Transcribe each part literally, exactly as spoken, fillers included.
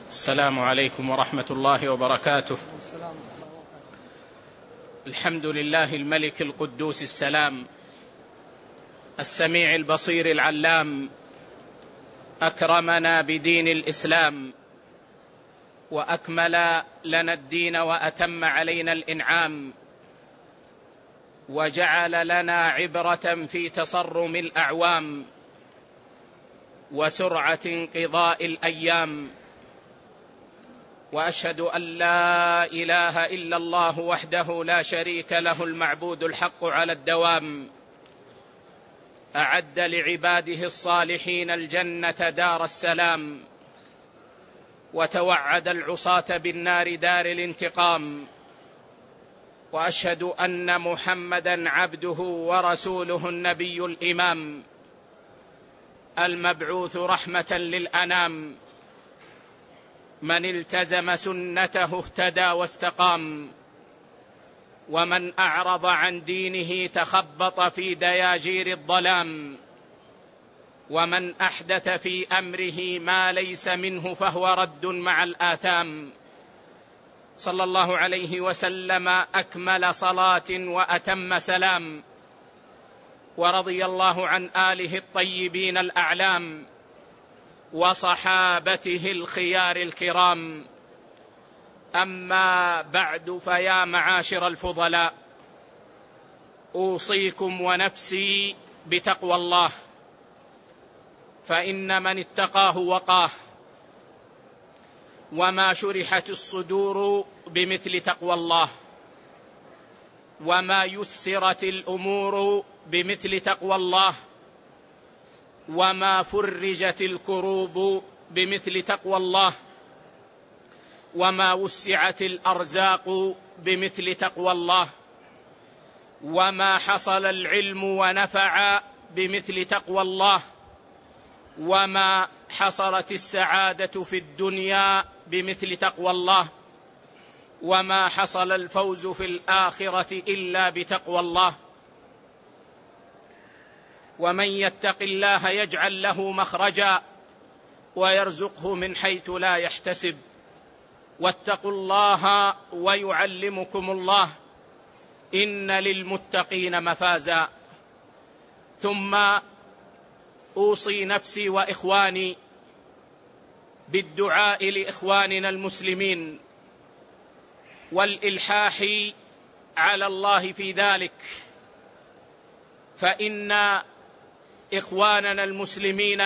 السلام عليكم ورحمة الله وبركاته. الحمد لله الملك القدوس السلام السميع البصير العلام، أكرمنا بدين الإسلام وأكمل لنا الدين وأتم علينا الإنعام، وجعل لنا عبرة في تصرم الأعوام وسرعة انقضاء الأيام. وأشهد أن لا إله إلا الله وحده لا شريك له المعبود الحق على الدوام، أعد لعباده الصالحين الجنة دار السلام، وتوعد العصاة بالنار دار الانتقام. وأشهد أن محمدًا عبده ورسوله النبي الإمام المبعوث رحمة للأنام، من التزم سنته اهتدى واستقام، ومن أعرض عن دينه تخبط في دياجير الظلام، ومن أحدث في أمره ما ليس منه فهو رد مع الآثام. صلى الله عليه وسلم أكمل صلاة وأتم سلام، ورضي الله عن آله الطيبين الأعلام وصحابته الخيار الكرام. أما بعد، فيا معاشر الفضلاء، أوصيكم ونفسي بتقوى الله، فإن من اتقاه وقاه، وما شرحت الصدور بمثل تقوى الله، وما يسرت الأمور بمثل تقوى الله، وما فرجت الكروب بمثل تقوى الله، وما وسعت الأرزاق بمثل تقوى الله، وما حصل العلم ونفع بمثل تقوى الله، وما حصلت السعادة في الدنيا بمثل تقوى الله، وما حصل الفوز في الآخرة إلا بتقوى الله. ومن يتق الله يجعل له مخرجا ويرزقه من حيث لا يحتسب، واتقوا الله ويعلمكم الله، إن للمتقين مفازا. ثم أوصي نفسي وإخواني بالدعاء لإخواننا المسلمين والإلحاح على الله في ذلك، فإن إخواننا المسلمين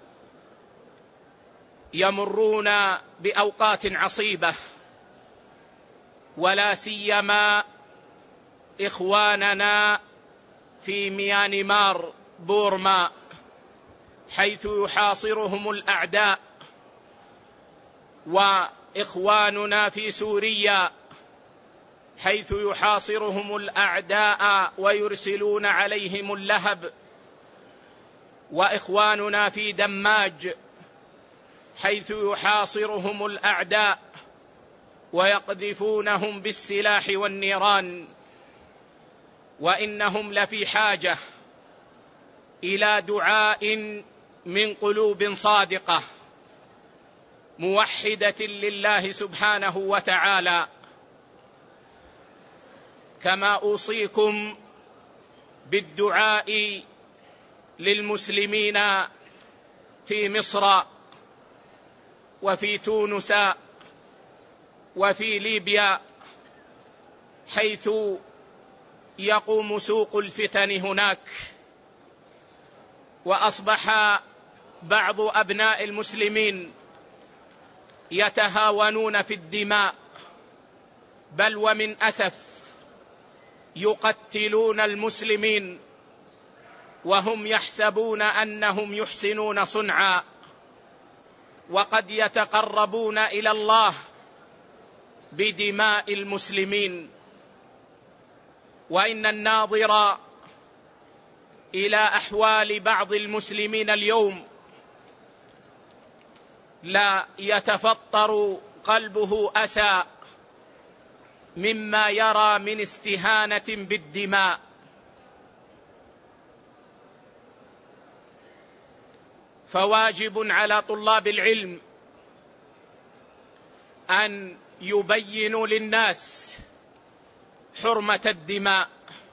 يمرون بأوقات عصيبة، ولا سيما إخواننا في ميانمار بورما، حيث يحاصرهم الأعداء، وإخواننا في سوريا حيث يحاصرهم الأعداء ويرسلون عليهم اللهب، وإخواننا في دماج حيث يحاصرهم الأعداء ويقذفونهم بالسلاح والنيران. وإنهم لفي حاجة إلى دعاء من قلوب صادقة موحدة لله سبحانه وتعالى، كما أوصيكم بالدعاء للمسلمين في مصر وفي تونس وفي ليبيا، حيث يقوم سوق الفتن هناك، وأصبح بعض أبناء المسلمين يتهاونون في الدماء، بل ومن أسف يقتلون المسلمين وهم يحسبون أنهم يحسنون صنعا، وقد يتقربون إلى الله بدماء المسلمين. وإن الناظر إلى أحوال بعض المسلمين اليوم لا يتفطر قلبه أسى مما يرى من استهانة بالدماء. فواجب على طلاب العلم أن يبينوا للناس حرمة الدماء،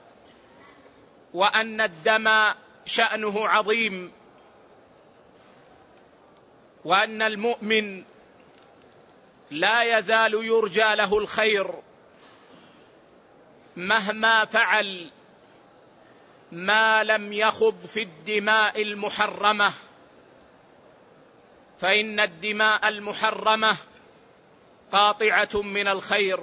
وأن الدم شأنه عظيم، وأن المؤمن لا يزال يرجى له الخير مهما فعل، ما لم يخض في الدماء المحرمة، فإن الدماء المحرمة قاطعة من الخير.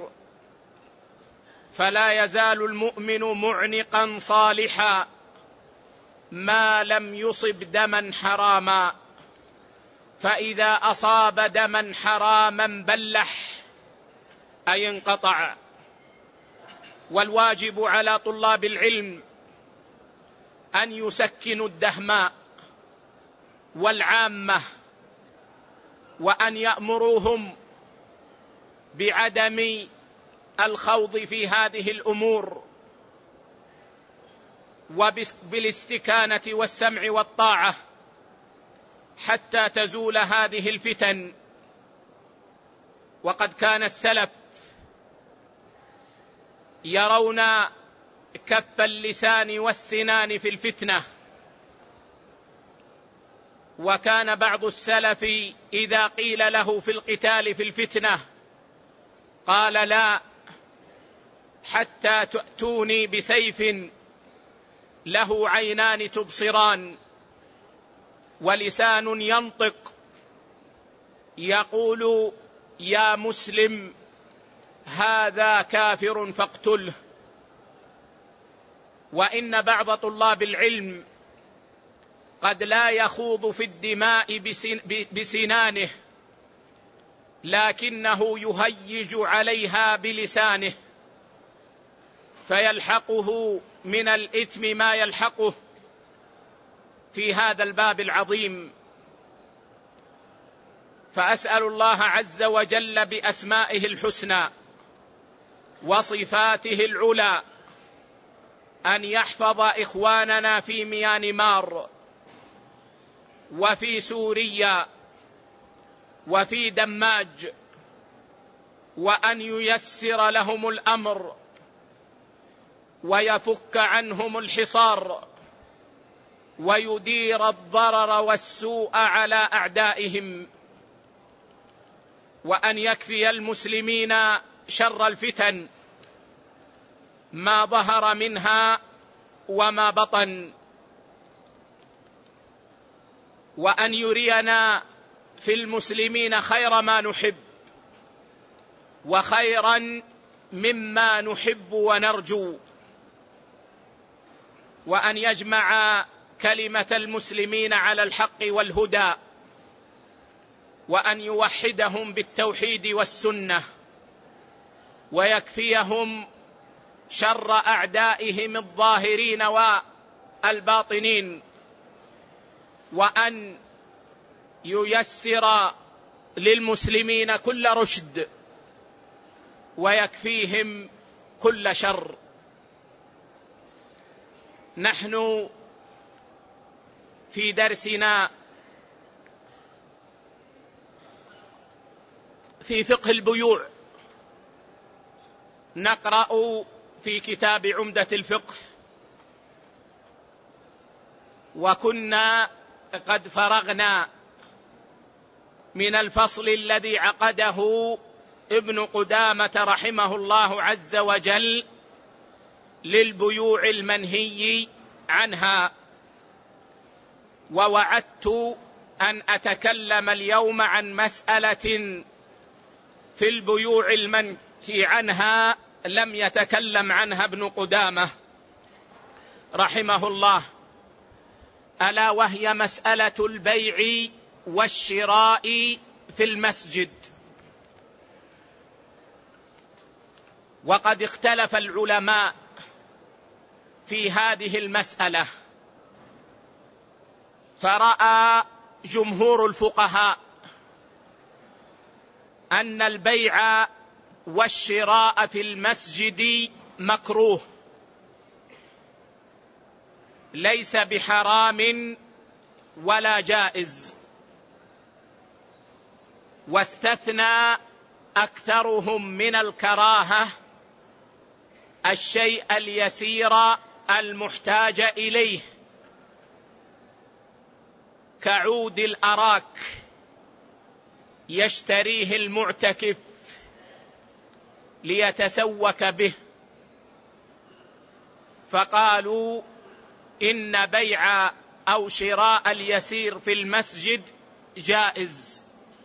فلا يزال المؤمن معنقا صالحا ما لم يصب دما حراما، فإذا أصاب دما حراما بلح أي انقطع. والواجب على طلاب العلم أن يسكنوا الدهماء والعامة، وأن يأمروهم بعدم الخوض في هذه الأمور، وبالاستكانة والسمع والطاعة حتى تزول هذه الفتن. وقد كان السلف يرون كف اللسان والسنان في الفتنة، وكان بعض السلف إذا قيل له في القتال في الفتنة قال لا، حتى تأتوني بسيف له عينان تبصران ولسان ينطق يقول يا مسلم هذا كافر فاقتله. وإن بعض طلاب العلم قد لا يخوض في الدماء بسنانه، لكنه يهيج عليها بلسانه، فيلحقه من الإثم ما يلحقه في هذا الباب العظيم. فأسأل الله عز وجل بأسمائه الحسنى وصفاته العلى أن يحفظ إخواننا في ميانمار وفي سوريا وفي دماج، وأن ييسر لهم الأمر ويفك عنهم الحصار، ويدير الضرر والسوء على أعدائهم، وأن يكفي المسلمين شر الفتن ما ظهر منها وما بطن، وأن يرينا في المسلمين خير ما نحب وخيرا مما نحب ونرجو، وأن يجمع كلمة المسلمين على الحق والهدى، وأن يوحدهم بالتوحيد والسنة، ويكفيهم شر أعدائهم الظاهرين والباطنين، وأن ييسر للمسلمين كل رشد ويكفيهم كل شر. نحن في درسنا في فقه البيوع نقرأ في كتاب عمدة الفقه، وكنا قد فرغنا من الفصل الذي عقده ابن قدامة رحمه الله عز وجل للبيوع المنهي عنها، ووعدت أن أتكلم اليوم عن مسألة في البيوع المنهي عنها لم يتكلم عنها ابن قدامة رحمه الله، ألا وهي مسألة البيع والشراء في المسجد. وقد اختلف العلماء في هذه المسألة، فرأى جمهور الفقهاء أن البيع والشراء في المسجد مكروه، ليس بحرام ولا جائز، واستثنى أكثرهم من الكراهة الشيء اليسير المحتاج إليه، كعود الأراك يشتريه المعتكف ليتسوك به، فقالوا إن بيع أو شراء اليسير في المسجد جائز،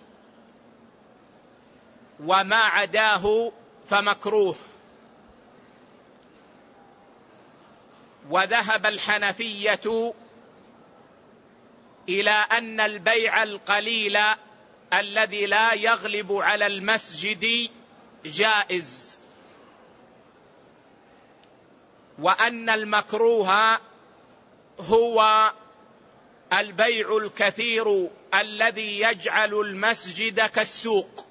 وما عداه فمكروه. وذهب الحنفية إلى أن البيع القليل الذي لا يغلب على المسجد جائز، وأن المكروه هو البيع الكثير الذي يجعل المسجد كالسوق.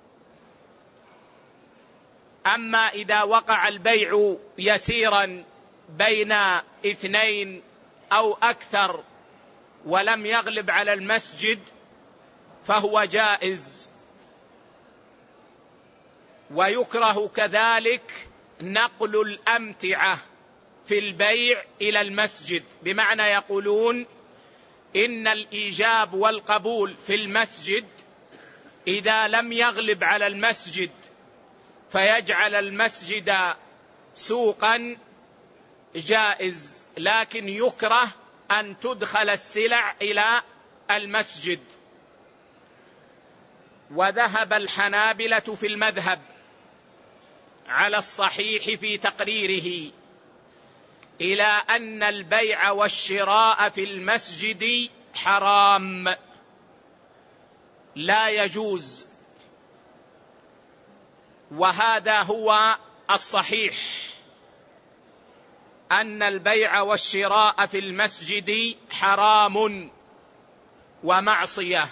أما إذا وقع البيع يسيرا بين اثنين أو أكثر ولم يغلب على المسجد فهو جائز. ويكره كذلك نقل الأمتعة في البيع إلى المسجد، بمعنى يقولون إن الإيجاب والقبول في المسجد إذا لم يغلب على المسجد فيجعل المسجد سوقا جائز، لكن يكره أن تدخل السلع إلى المسجد. وذهب الحنابلة في المذهب على الصحيح في تقريره إلى أن البيع والشراء في المسجد حرام لا يجوز، وهذا هو الصحيح، أن البيع والشراء في المسجد حرام ومعصية،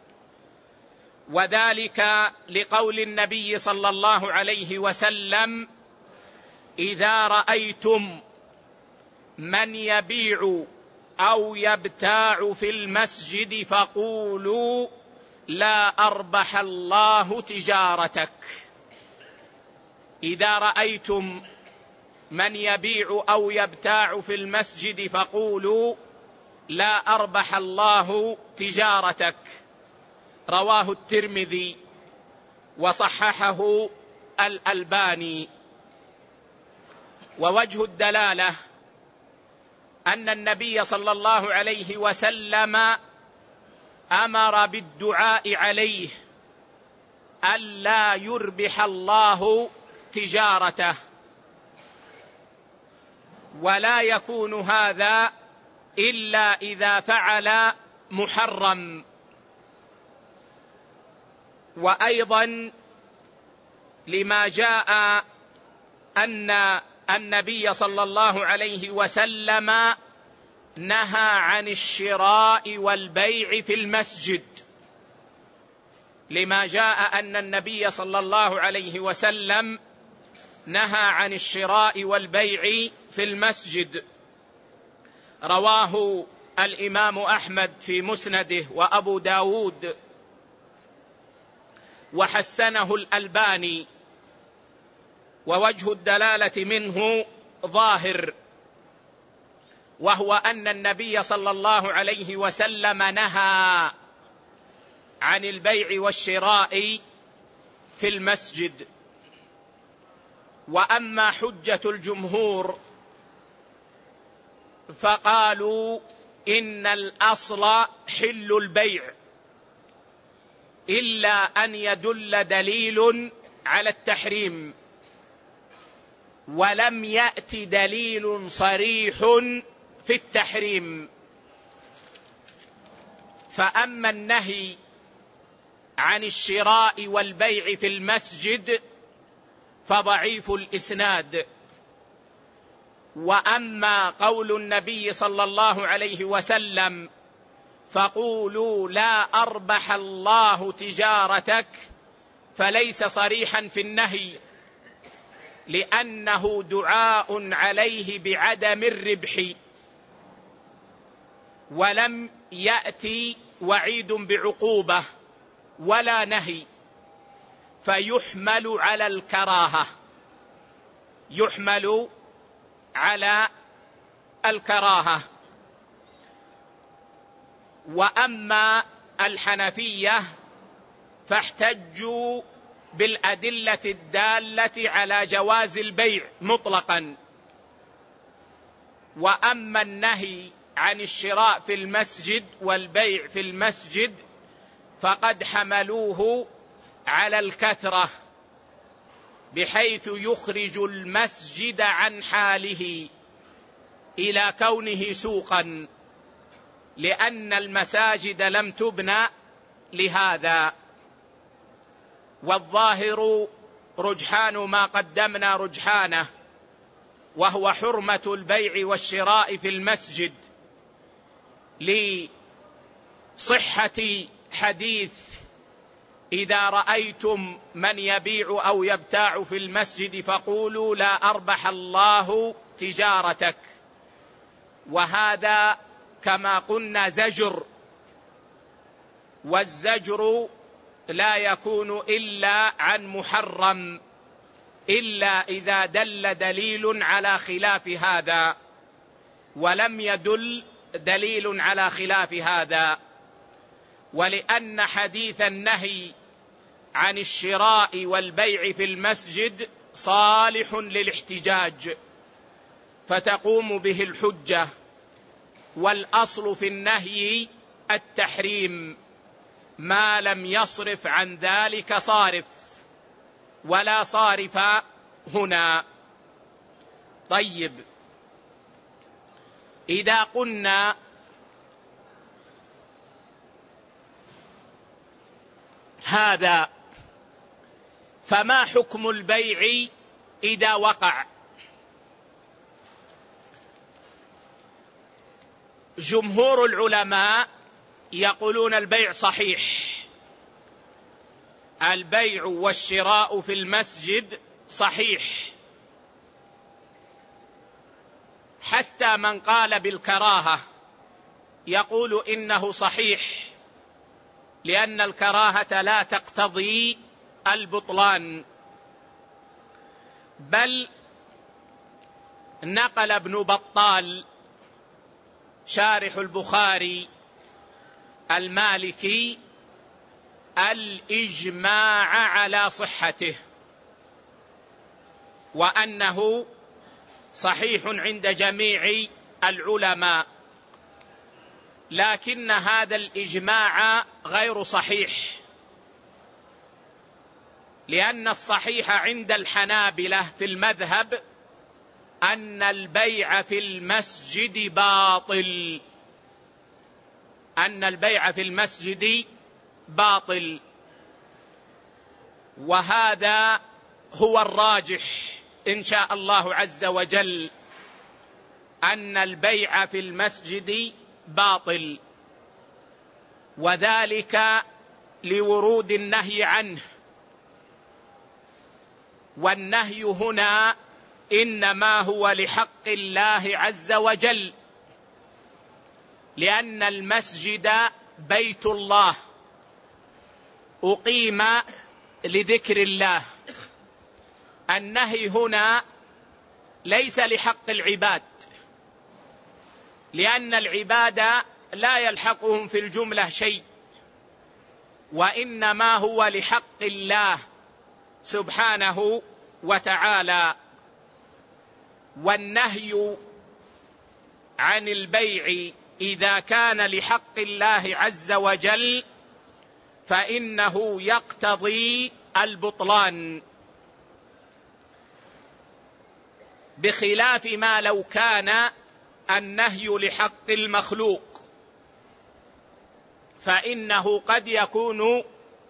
وذلك لقول النبي صلى الله عليه وسلم: إذا رأيتم من يبيع أو يبتاع في المسجد فقولوا لا أربح الله تجارتك. إذا رأيتم من يبيع أو يبتاع في المسجد فقولوا لا أربح الله تجارتك. رواه الترمذي وصححه الألباني. ووجه الدلالة أن النبي صلى الله عليه وسلم أمر بالدعاء عليه ألا يربح الله تجارته، ولا يكون هذا إلا إذا فعل محرم. وأيضا لما جاء أن النبي صلى الله عليه وسلم نهى عن الشراء والبيع في المسجد، لما جاء أن النبي صلى الله عليه وسلم نهى عن الشراء والبيع في المسجد. رواه الإمام أحمد في مسنده وأبو داود وحسنه الألباني. ووجه الدلالة منه ظاهر، وهو أن النبي صلى الله عليه وسلم نهى عن البيع والشراء في المسجد. وأما حجة الجمهور فقالوا إن الأصل حل البيع إلا أن يدل دليل على التحريم، ولم يأت دليل صريح في التحريم. فأما النهي عن الشراء والبيع في المسجد فضعيف الإسناد. وأما قول النبي صلى الله عليه وسلم فقولوا لا أربح الله تجارتك فليس صريحا في النهي، لأنه دعاء عليه بعدم الربح، ولم يأتي وعيد بعقوبة ولا نهي، فيحمل على الكراهة، يحمل على الكراهة. وأما الحنفية فاحتجوا بالأدلة الدالة على جواز البيع مطلقا. وأما النهي عن الشراء في المسجد والبيع في المسجد فقد حملوه على الكثرة، بحيث يخرج المسجد عن حاله إلى كونه سوقا، لأن المساجد لم تبنى لهذا. والظاهر رجحان ما قدمنا رجحانه، وهو حرمة البيع والشراء في المسجد، لصحة حديث إذا رأيتم من يبيع أو يبتاع في المسجد فقولوا لا أربح الله تجارتك. وهذا كما قلنا زجر، والزجر لا يكون إلا عن محرم، إلا إذا دل دليل على خلاف هذا، ولم يدل دليل على خلاف هذا. ولأن حديث النهي عن الشراء والبيع في المسجد صالح للاحتجاج، فتقوم به الحجة. والأصل في النهي التحريم ما لم يصرف عن ذلك صارف، ولا صارف هنا. طيب، إذا قلنا هذا فما حكم البيع إذا وقع؟ جمهور العلماء يقولون البيع صحيح، البيع والشراء في المسجد صحيح، حتى من قال بالكراهة يقول إنه صحيح، لأن الكراهة لا تقتضي البطلان. بل نقل ابن بطال شارح البخاري المالكي الإجماع على صحته، وأنه صحيح عند جميع العلماء، لكن هذا الإجماع غير صحيح، لأن الصحيح عند الحنابلة في المذهب أن البيع في المسجد باطل، أن البيع في المسجد باطل. وهذا هو الراجح إن شاء الله عز وجل، أن البيع في المسجد باطل، وذلك لورود النهي عنه. والنهي هنا إنما هو لحق الله عز وجل، لأن المسجد بيت الله أقيم لذكر الله. النهي هنا ليس لحق العباد، لأن العباد لا يلحقهم في الجملة شيء، وإنما هو لحق الله سبحانه وتعالى. والنهي عن البيع إذا كان لحق الله عز وجل فإنه يقتضي البطلان، بخلاف ما لو كان النهي لحق المخلوق، فإنه قد يكون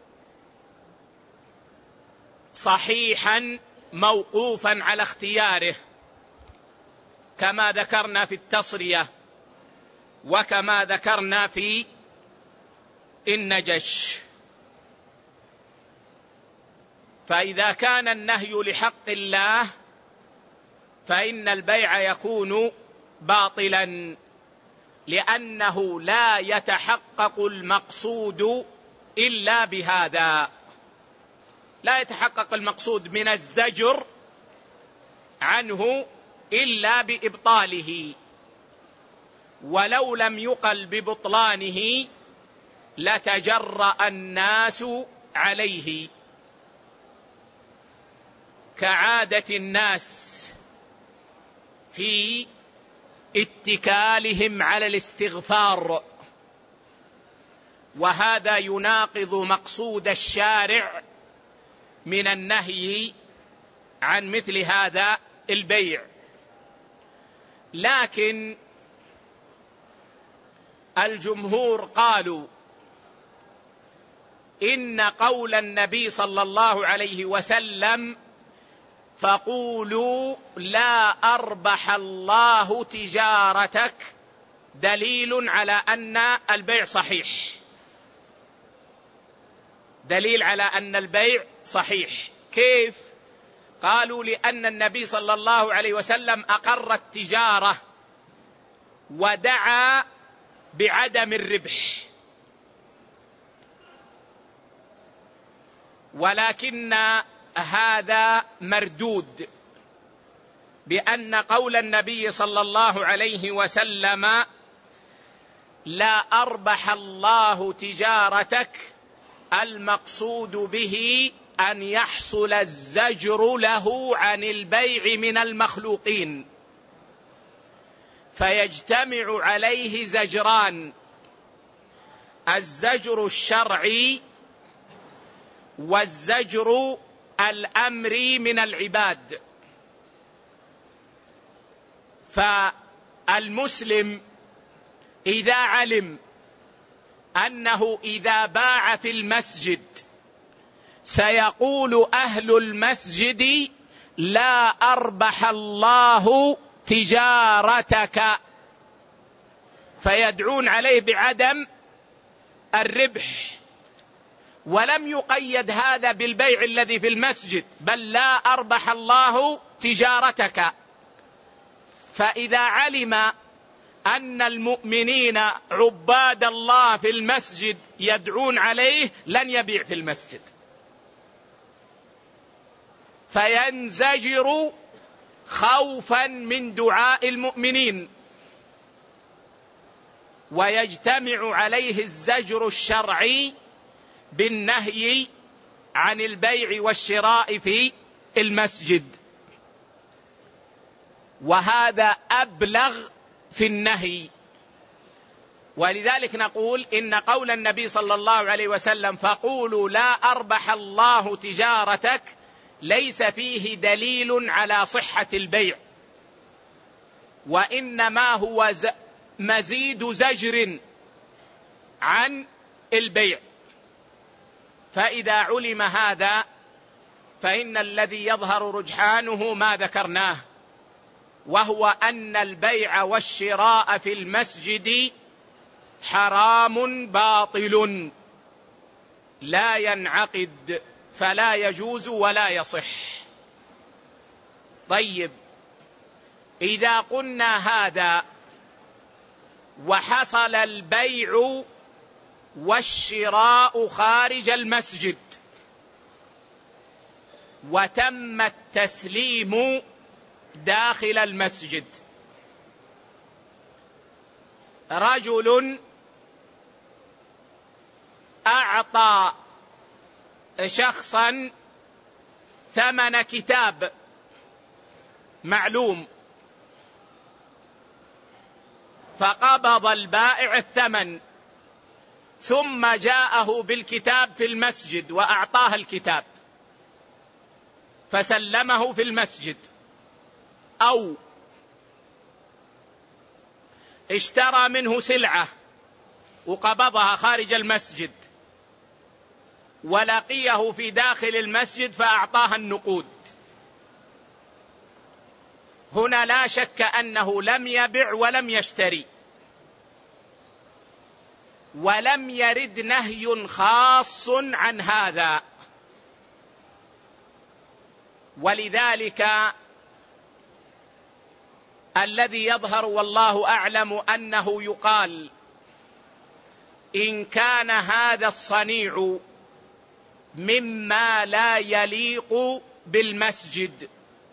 صحيحا موقوفا على اختياره، كما ذكرنا في التصرية وكما ذكرنا في النجش. فإذا كان النهي لحق الله فإن البيع يكون باطلا، لأنه لا يتحقق المقصود إلا بهذا. لا يتحقق المقصود من الزجر عنه إلا بإبطاله، ولو لم يقل ببطلانه لتجرأ الناس عليه، كعادة الناس في اتكالهم على الاستغفار، وهذا يناقض مقصود الشارع من النهي عن مثل هذا البيع. لكن الجمهور قالوا إن قول النبي صلى الله عليه وسلم فقولوا لا أربح الله تجارتك دليل على أن البيع صحيح، دليل على أن البيع صحيح. كيف؟ قالوا لأن النبي صلى الله عليه وسلم أقر التجارة ودعا بعدم الربح، ولكن هذا مردود بأن قول النبي صلى الله عليه وسلم لا أربح الله تجارتك المقصود به أن يحصل الزجر له عن البيع من المخلوقين، فيجتمع عليه زجران: الزجر الشرعي والزجر الأمري من العباد. فالمسلم إذا علم أنه إذا باع في المسجد سيقول أهل المسجد لا أربح الله تجارتك، فيدعون عليه بعدم الربح، ولم يقيد هذا بالبيع الذي في المسجد، بل لا أربح الله تجارتك. فإذا علم أن المؤمنين عباد الله في المسجد يدعون عليه لن يبيع في المسجد، فينزجر خوفا من دعاء المؤمنين، ويجتمع عليه الزجر الشرعي بالنهي عن البيع والشراء في المسجد، وهذا أبلغ في النهي. ولذلك نقول إن قول النبي صلى الله عليه وسلم فقولوا لا أربح الله تجارتك ليس فيه دليل على صحة البيع، وإنما هو مزيد زجر عن البيع. فإذا علم هذا فإن الذي يظهر رجحانه ما ذكرناه، وهو أن البيع والشراء في المسجد حرام باطل لا ينعقد، فلا يجوز ولا يصح. طيب، إذا قلنا هذا وحصل البيع والشراء خارج المسجد وتم التسليم داخل المسجد، رجل أعطى شخصا ثمن كتاب معلوم، فقبض البائع الثمن، ثم جاءه بالكتاب في المسجد وأعطاه الكتاب فسلمه في المسجد، أو اشترى منه سلعة وقبضها خارج المسجد ولقيه في داخل المسجد فأعطاها النقود، هنا لا شك أنه لم يبع ولم يشتري، ولم يرد نهي خاص عن هذا. ولذلك الذي يظهر والله أعلم أنه يقال إن كان هذا الصنيع مما لا يليق بالمسجد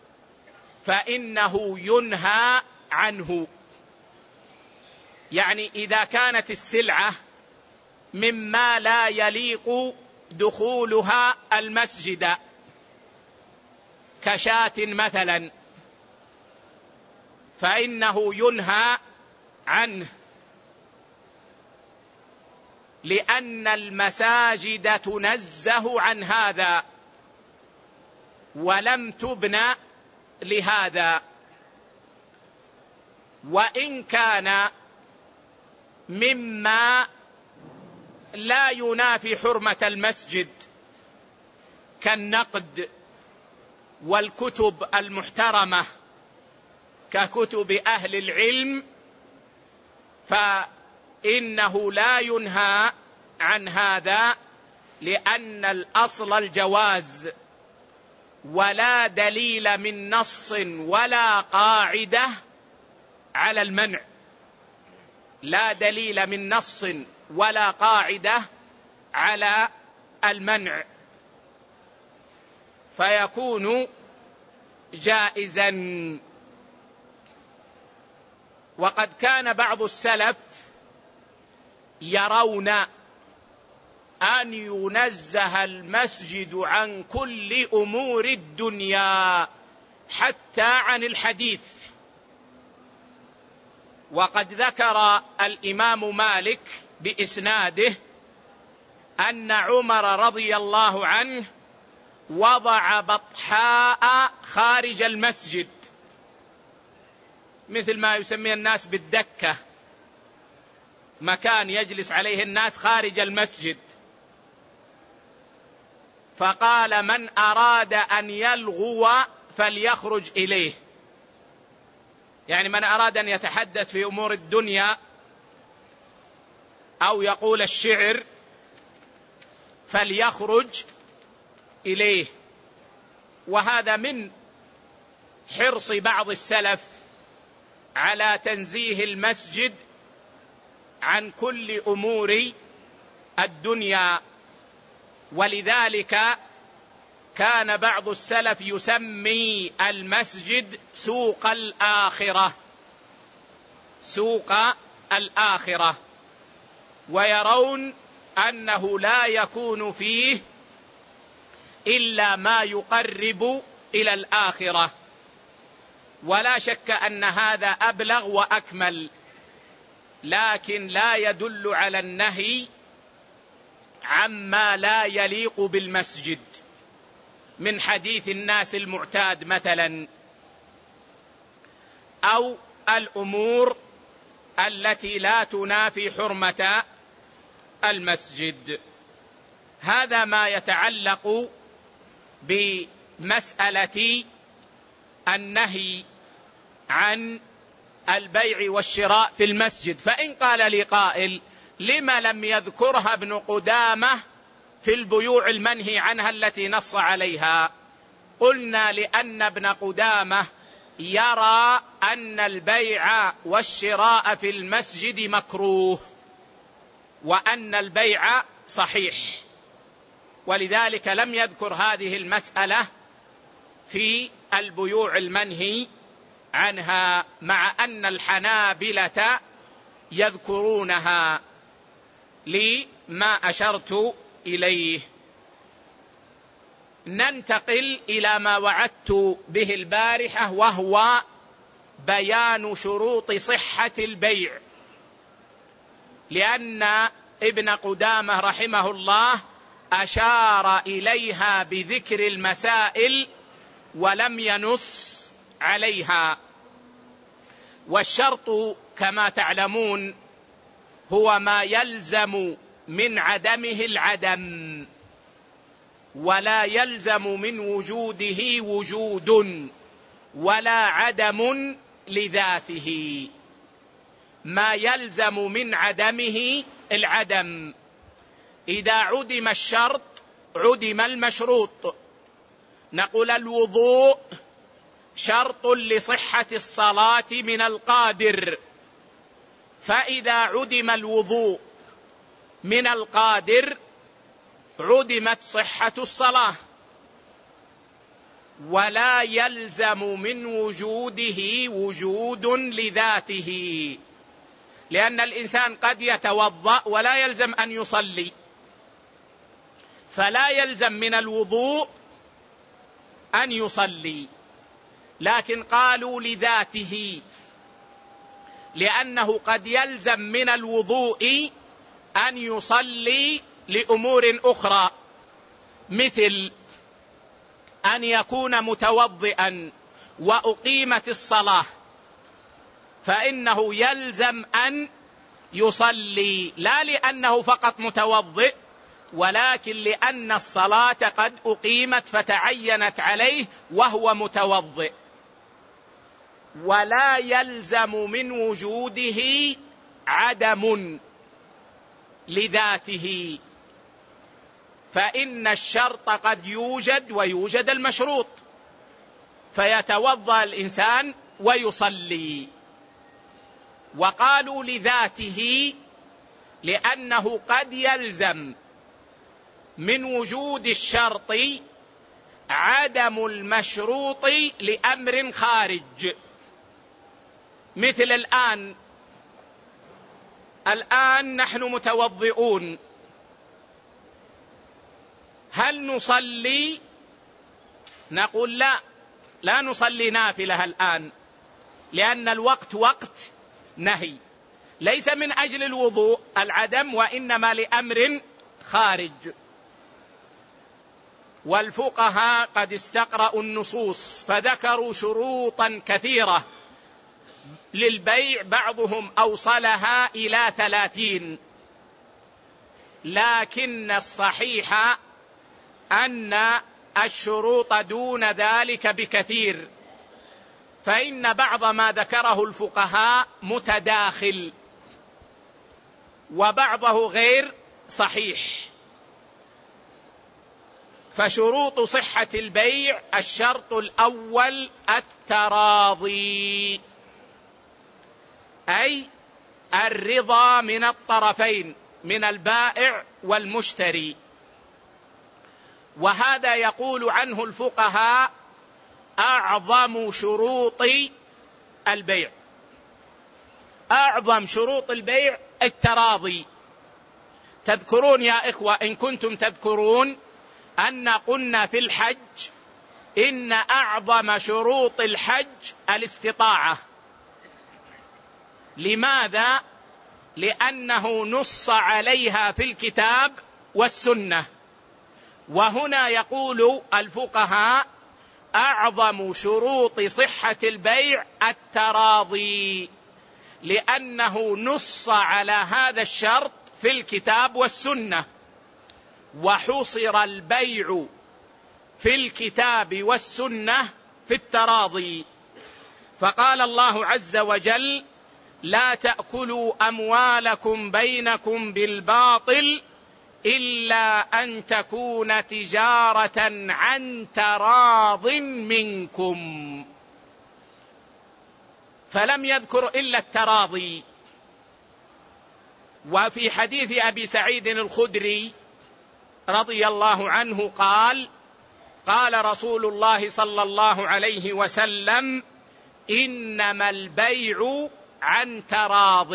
فإنه ينهى عنه. يعني إذا كانت السلعة مما لا يليق دخولها المسجد كشاة مثلا فإنه ينهى عنه، لأن المساجد تنزه عن هذا ولم تبنى لهذا. وإن كان مما لا ينافي حرمة المسجد كالنقد والكتب المحترمة ككتب أهل العلم فإنه لا ينهى عن هذا، لأن الأصل الجواز، ولا دليل من نص ولا قاعدة على المنع. لا دليل من نص ولا قاعدة على المنع، فيكون جائزا. وقد كان بعض السلف يرون أن ينزه المسجد عن كل أمور الدنيا حتى عن الحديث. وقد ذكر الإمام مالك بإسناده أن عمر رضي الله عنه وضع بطحاء خارج المسجد، مثل ما يسميه الناس بالدكة، مكان يجلس عليه الناس خارج المسجد، فقال: من أراد أن يلغو فليخرج إليه. يعني من أراد أن يتحدث في أمور الدنيا أو يقول الشعر فليخرج إليه. وهذا من حرص بعض السلف على تنزيه المسجد عن كل أمور الدنيا. ولذلك كان بعض السلف يسمي المسجد سوق الآخرة، سوق الآخرة، ويرون أنه لا يكون فيه إلا ما يقرب إلى الآخرة. ولا شك أن هذا أبلغ وأكمل، لكن لا يدل على النهي عما لا يليق بالمسجد من حديث الناس المعتاد مثلا، أو الأمور التي لا تنافي حرمة المسجد. هذا ما يتعلق بمسألة النهي عن البيع والشراء في المسجد. فإن قال لي قائل: لما لم يذكرها ابن قدامة في البيوع المنهي عنها التي نص عليها؟ قلنا: لأن ابن قدامة يرى أن البيع والشراء في المسجد مكروه، وأن البيع صحيح، ولذلك لم يذكر هذه المسألة في البيوع المنهي عنها، مع أن الحنابلة يذكرونها لما أشرت إليه. ننتقل إلى ما وعدت به البارحة، وهو بيان شروط صحة البيع، لأن ابن قدامة رحمه الله أشار إليها بذكر المسائل ولم ينص عليها. والشرط كما تعلمون هو ما يلزم من عدمه العدم، ولا يلزم من وجوده وجود، ولا عدم لذاته. ما يلزم من عدمه العدم. إذا عدم الشرط عدم المشروط. نقول: الوضوء شرط لصحة الصلاة من القادر، فإذا عدم الوضوء من القادر عدمت صحة الصلاة، ولا يلزم من وجوده وجود لذاته، لأن الإنسان قد يتوضأ ولا يلزم أن يصلي، فلا يلزم من الوضوء أن يصلي، لكن قالوا لذاته، لأنه قد يلزم من الوضوء أن يصلي لأمور أخرى، مثل أن يكون متوضئا وأقيمت الصلاة، فإنه يلزم أن يصلي، لا لأنه فقط متوضئ، ولكن لأن الصلاة قد أقيمت فتعينت عليه وهو متوضئ. ولا يلزم من وجوده عدم لذاته، فإن الشرط قد يوجد ويوجد المشروط، فيتوضأ الإنسان ويصلي. وقالوا لذاته لأنه قد يلزم من وجود الشرط عدم المشروط لأمر خارج، مثل الآن الآن نحن متوضئون، هل نصلي؟ نقول لا، لا نصلي نافلة الآن، لأن الوقت وقت نهي، ليس من أجل الوضوء العدم، وإنما لأمر خارج. والفقهاء قد استقرأوا النصوص فذكروا شروطا كثيرة للبيع، بعضهم أوصلها إلى ثلاثين، لكن الصحيح أن الشروط دون ذلك بكثير، فإن بعض ما ذكره الفقهاء متداخل وبعضه غير صحيح. فشروط صحة البيع: الشرط الأول التراضي، أي الرضا من الطرفين، من البائع والمشتري، وهذا يقول عنه الفقهاء أعظم شروط البيع. أعظم شروط البيع التراضي. تذكرون يا إخوة، إن كنتم تذكرون، أن قلنا في الحج إن أعظم شروط الحج الاستطاعة. لماذا؟ لأنه نص عليها في الكتاب والسنة. وهنا يقول الفقهاء أعظم شروط صحة البيع التراضي، لأنه نص على هذا الشرط في الكتاب والسنة، وحصر البيع في الكتاب والسنة في التراضي. فقال الله عز وجل: لا تأكلوا أموالكم بينكم بالباطل إلا أن تكون تجارة عن تراض منكم. فلم يذكر إلا التراضي. وفي حديث أبي سعيد الخدري رضي الله عنه قال: قال رسول الله صلى الله عليه وسلم: إنما البيع عن تراض،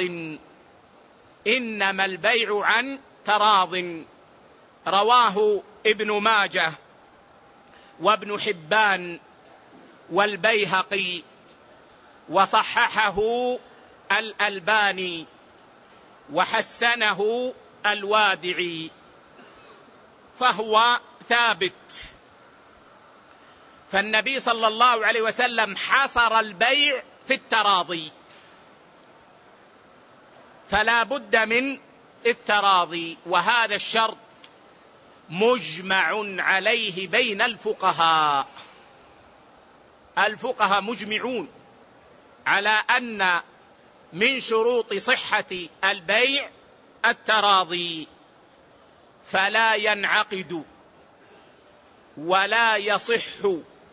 إنما البيع عن تراض. رواه ابن ماجه وابن حبان والبيهقي، وصححه الألباني، وحسنه الوادعي، فهو ثابت. فالنبي صلى الله عليه وسلم حصر البيع في التراضي، فلا بد من التراضي، وهذا الشرط مجمع عليه بين الفقهاء. الفقهاء مجمعون على أن من شروط صحة البيع التراضي، فلا ينعقد ولا يصح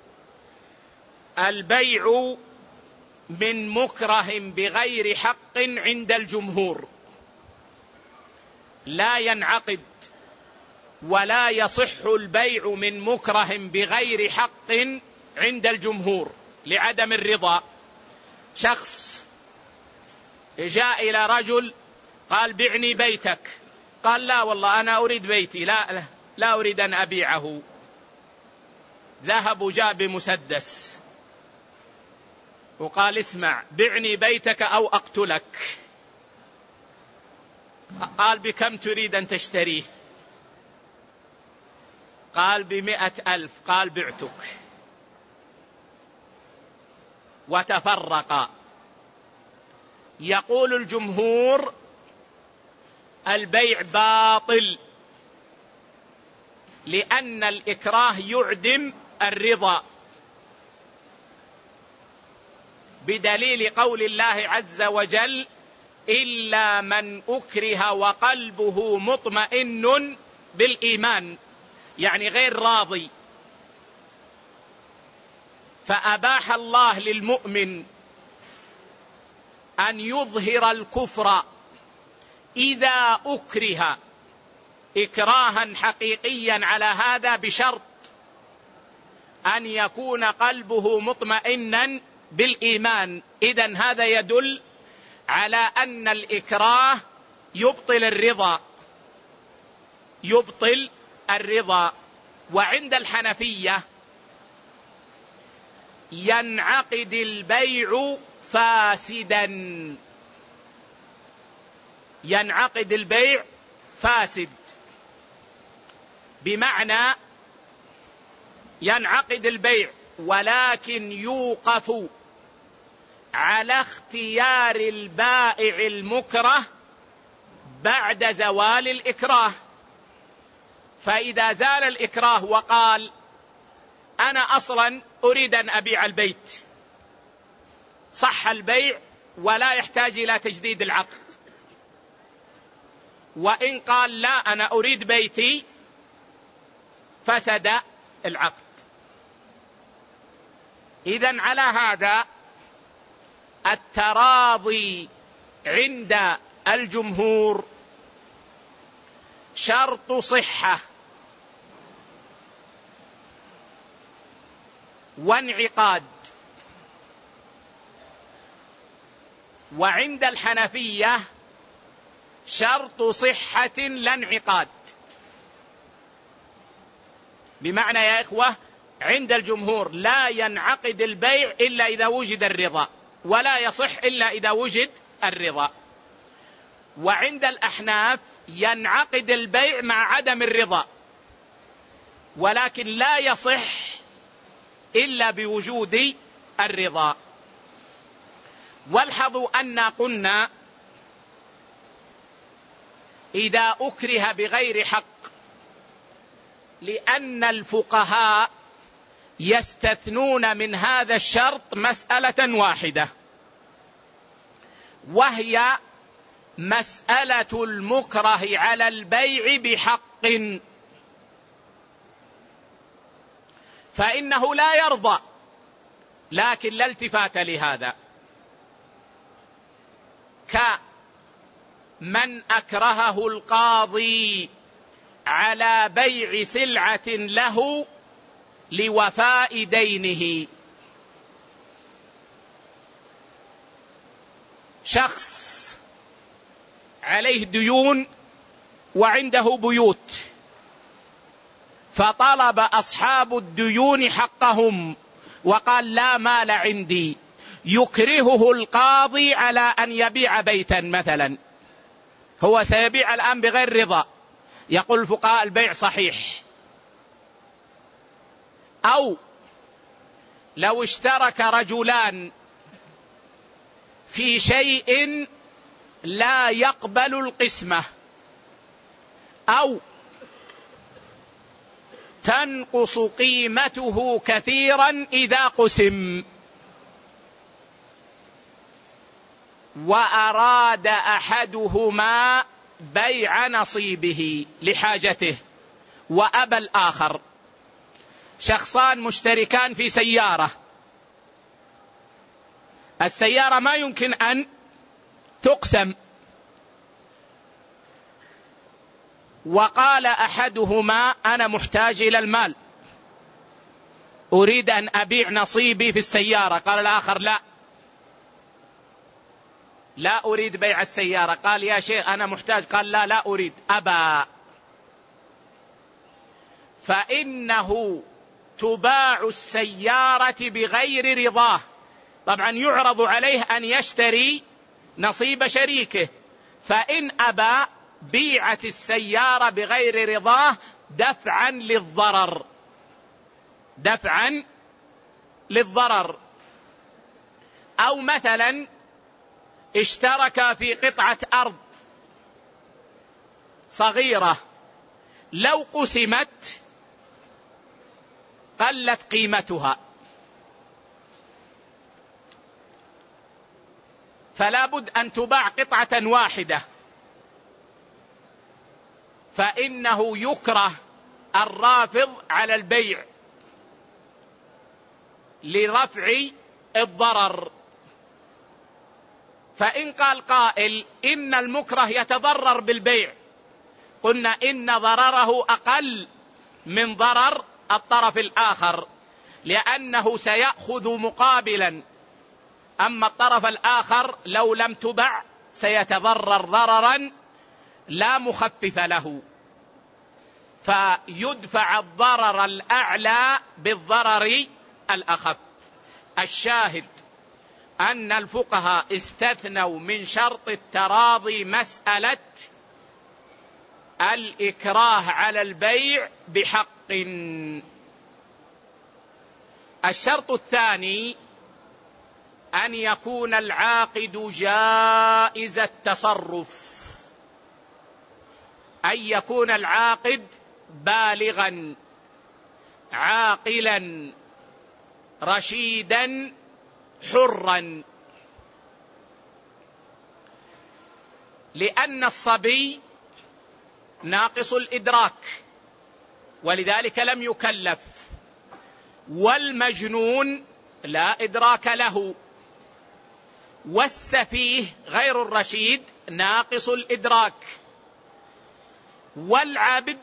البيع من مكره بغير حق عند الجمهور. لا ينعقد ولا يصح البيع من مكره بغير حق عند الجمهور لعدم الرضا. شخص جاء إلى رجل قال بعني بيتك، قال لا والله أنا أريد بيتي، لا لا أريد أن أبيعه. ذهب وجاء بمسدس وقال اسمع بعني بيتك أو أقتلك. قال بكم تريد أن تشتريه؟ قال بمئة ألف. قال بعتك. وتفرقا. يقول الجمهور البيع باطل، لأن الإكراه يعدم الرضا، بدليل قول الله عز وجل إلا من أكره وقلبه مطمئن بالإيمان، يعني غير راضي. فأباح الله للمؤمن أن يظهر الكفر إذا أكره إكراها حقيقيا على هذا، بشرط أن يكون قلبه مطمئنا بالإيمان. إذن هذا يدل على أن الإكراه يبطل الرضا، يبطل الرضا. وعند الحنفية ينعقد البيع فاسدا، ينعقد البيع فاسد، بمعنى ينعقد البيع ولكن يوقف على اختيار البائع المكره بعد زوال الإكراه. فإذا زال الإكراه وقال أنا أصلا أريد أن أبيع البيت، صح البيع ولا يحتاج إلى تجديد العقد. وإن قال لا أنا أريد بيتي فسد العقد. إذن على هذا التراضي عند الجمهور شرط صحة وانعقاد، وعند الحنفية شرط صحة لا انعقاد. بمعنى يا إخوة عند الجمهور لا ينعقد البيع إلا إذا وجد الرضا، ولا يصح إلا إذا وجد الرضا. وعند الأحناف ينعقد البيع مع عدم الرضا، ولكن لا يصح إلا بوجود الرضا. والحظوا أن قلنا إذا أكره بغير حق، لأن الفقهاء يستثنون من هذا الشرط مسألة واحدة، وهي مسألة المكره على البيع بحق، فإنه لا يرضى لكن لا التفات لهذا، كمن أكرهه القاضي على بيع سلعة له لوفاء دينه. شخص عليه ديون وعنده بيوت، فطلب أصحاب الديون حقهم وقال لا مال عندي، يكرهه القاضي على أن يبيع بيتا مثلا، هو سيبيع الآن بغير رضا، يقول الفقهاء البيع صحيح. أو لو اشترك رجلان في شيء لا يقبل القسمة، أو تنقص قيمته كثيرا إذا قسم، وأراد أحدهما بيع نصيبه لحاجته وأبى الآخر. شخصان مشتركان في سيارة، السيارة ما يمكن أن تقسم، وقال أحدهما أنا محتاج إلى المال، أريد أن أبيع نصيبي في السيارة، قال الآخر لا لا أريد بيع السيارة، قال يا شيخ أنا محتاج، قال لا لا أريد، أبى، فإنه تباع السيارة بغير رضاه. طبعا يعرض عليه أن يشتري نصيب شريكه، فإن أبى بيعت السيارة بغير رضاه دفعا للضرر، دفعا للضرر. أو مثلا اشترك في قطعة أرض صغيرة لو قسمت قلت قيمتها، فلا بد أن تباع قطعة واحدة، فإنه يكره الرافض على البيع لرفع الضرر. فإن قال قائل إن المكره يتضرر بالبيع، قلنا إن ضرره أقل من ضرر الطرف الآخر، لأنه سيأخذ مقابلا، أما الطرف الآخر لو لم تبع سيتضرر ضررا لا مخفف له، فيدفع الضرر الأعلى بالضرر الأخف. الشاهد أن الفقهاء استثنوا من شرط التراضي مسألة الإكراه على البيع بحق. الشرط الثاني أن يكون العاقد جائز التصرف، أن يكون العاقد بالغا عاقلا رشيدا حرا، لأن الصبي ناقص الإدراك ولذلك لم يكلف، والمجنون لا إدراك له، والسفيه غير الرشيد ناقص الإدراك، والعبد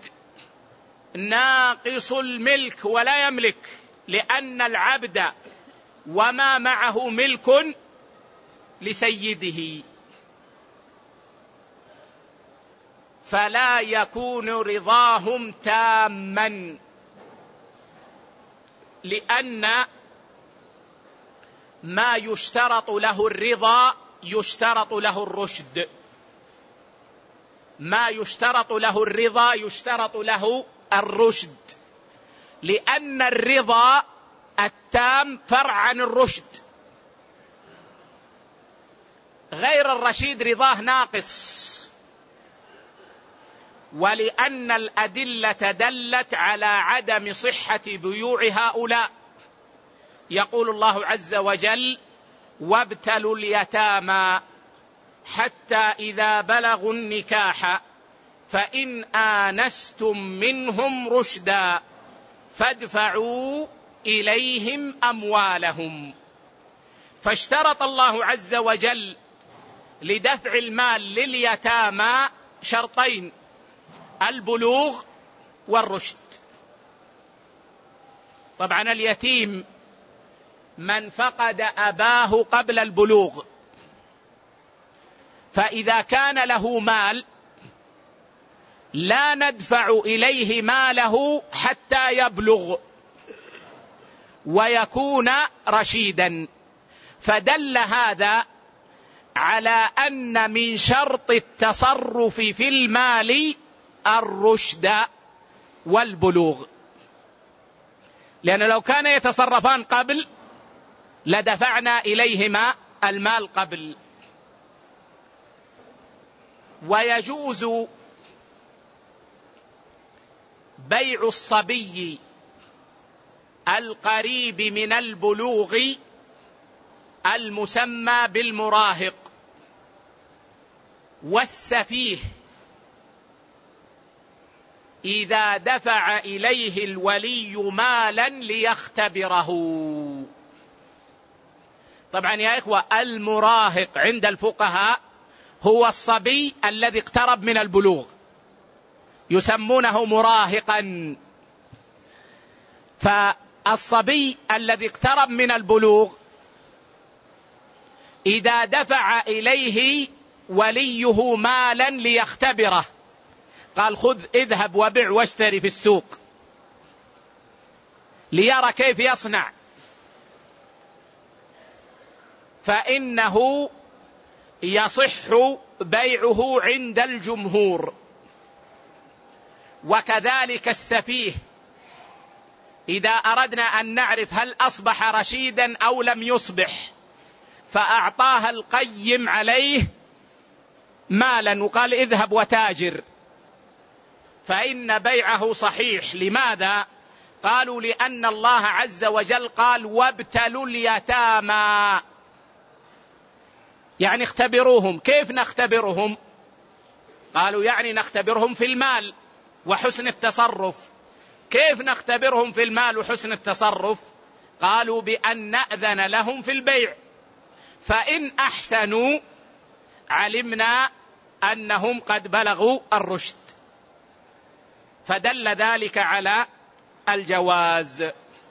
ناقص الملك ولا يملك، لأن العبد وما معه ملك لسيده، فلا يكون رضاهم تاما، لأن ما يشترط له الرضا يشترط له الرشد، ما يشترط له الرضا يشترط له الرشد، لأن الرضا التام فرع عن الرشد، غير الرشيد رضاه ناقص، ولأن الأدلة دلت على عدم صحة بيوع هؤلاء. يقول الله عز وجل وابتلوا اليتامى حتى إذا بلغوا النكاح فإن آنستم منهم رشدا فادفعوا إليهم أموالهم. فاشترط الله عز وجل لدفع المال لليتامى شرطين: البلوغ والرشد. طبعا اليتيم من فقد أباه قبل البلوغ، فإذا كان له مال لا ندفع إليه ماله حتى يبلغ ويكون رشيدا، فدل هذا على أن من شرط التصرف في المال الرشد والبلوغ، لأن لو كان يتصرفان قبل لدفعنا إليهما المال قبل. ويجوز بيع الصبي القريب من البلوغ المسمى بالمراهق، والسفيه إذا دفع إليه الولي مالا ليختبره. طبعا يا إخوة المراهق عند الفقهاء هو الصبي الذي اقترب من البلوغ، يسمونه مراهقا. فالصبي الذي اقترب من البلوغ إذا دفع إليه وليه مالا ليختبره، قال خذ اذهب وبع واشتري في السوق ليرى كيف يصنع، فإنه يصح بيعه عند الجمهور. وكذلك السفيه إذا أردنا أن نعرف هل أصبح رشيدا أو لم يصبح فأعطاها القيم عليه مالا وقال اذهب وتاجر، فإن بيعه صحيح. لماذا؟ قالوا لأن الله عز وجل قال وابتلوا اليتامى، يعني اختبروهم. كيف نختبرهم؟ قالوا يعني نختبرهم في المال وحسن التصرف. كيف نختبرهم في المال وحسن التصرف؟ قالوا بأن نأذن لهم في البيع، فإن أحسنوا علمنا أنهم قد بلغوا الرشد، فدل ذلك على الجواز.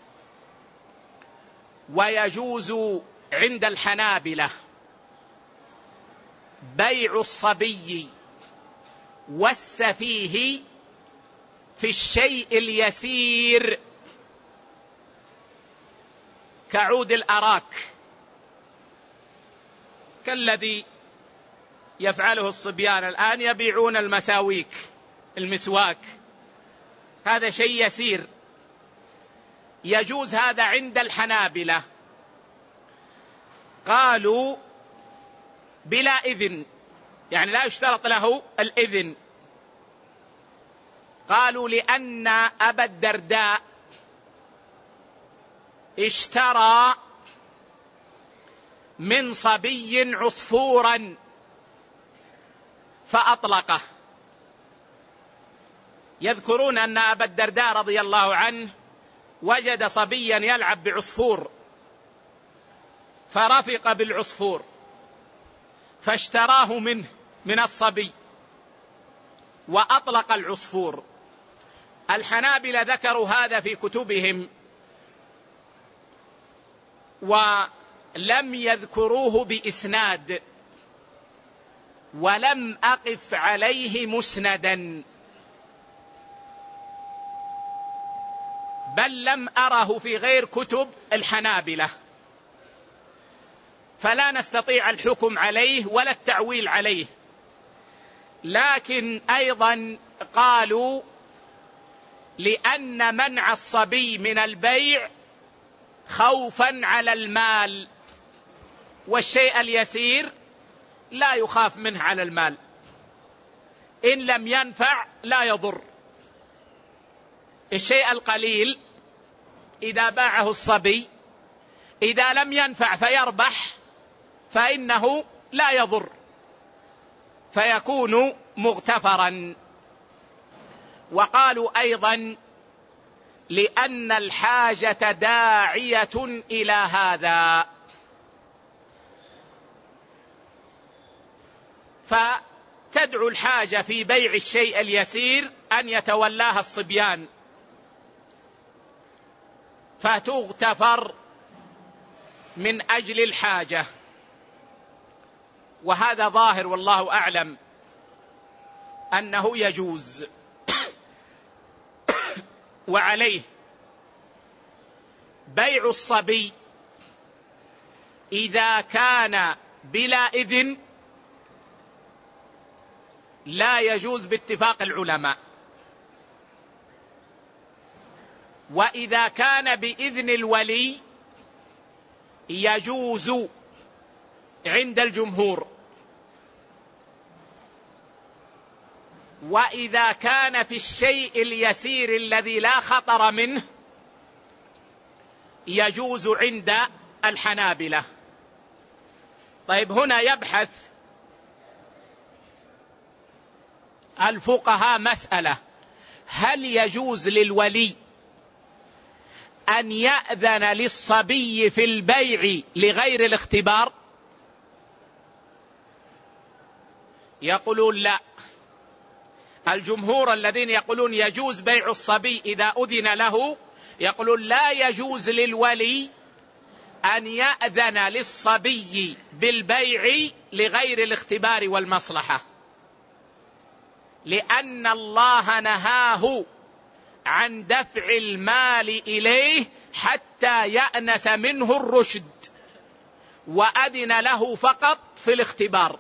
ويجوز عند الحنابلة بيع الصبي والسفيه في الشيء اليسير كعود الأراك، كالذي يفعله الصبيان الآن، يبيعون المساويك المسواك، هذا شيء يسير، يجوز هذا عند الحنابلة. قالوا بلا إذن، يعني لا يشترط له الإذن. قالوا لأن أبا الدرداء اشترى من صبي عصفورا فأطلقه. يذكرون أن أبا الدرداء رضي الله عنه وجد صبيا يلعب بعصفور فرفق بالعصفور فاشتراه منه من الصبي وأطلق العصفور. الحنابلة ذكروا هذا في كتبهم ولم يذكروه بإسناد، ولم أقف عليه مسندا، بل لم أره في غير كتب الحنابلة، فلا نستطيع الحكم عليه ولا التعويل عليه. لكن أيضا قالوا لأن منع الصبي من البيع خوفا على المال، والشيء اليسير لا يخاف منه على المال، إن لم ينفع لا يضر. الشيء القليل إذا باعه الصبي إذا لم ينفع فيربح فإنه لا يضر، فيكون مغتفرا. وقالوا أيضا لأن الحاجة داعية إلى هذا، فتدعو الحاجة في بيع الشيء اليسير أن يتولاها الصبيان فتغتفر من أجل الحاجة، وهذا ظاهر والله أعلم أنه يجوز. وعليه بيع الصبي إذا كان بلا إذن لا يجوز باتفاق العلماء، وإذا كان بإذن الولي يجوز عند الجمهور، وإذا كان في الشيء اليسير الذي لا خطر منه يجوز عند الحنابلة. طيب هنا يبحث الفقهاء مسألة: هل يجوز للولي أن يأذن للصبي في البيع لغير الاختبار؟ يقولون لا، الجمهور الذين يقولون يجوز بيع الصبي إذا أذن له يقولون لا يجوز للولي أن يأذن للصبي بالبيع لغير الاختبار والمصلحة، لأن الله نهاه عن دفع المال إليه حتى يأنس منه الرشد، وأذن له فقط في الاختبار،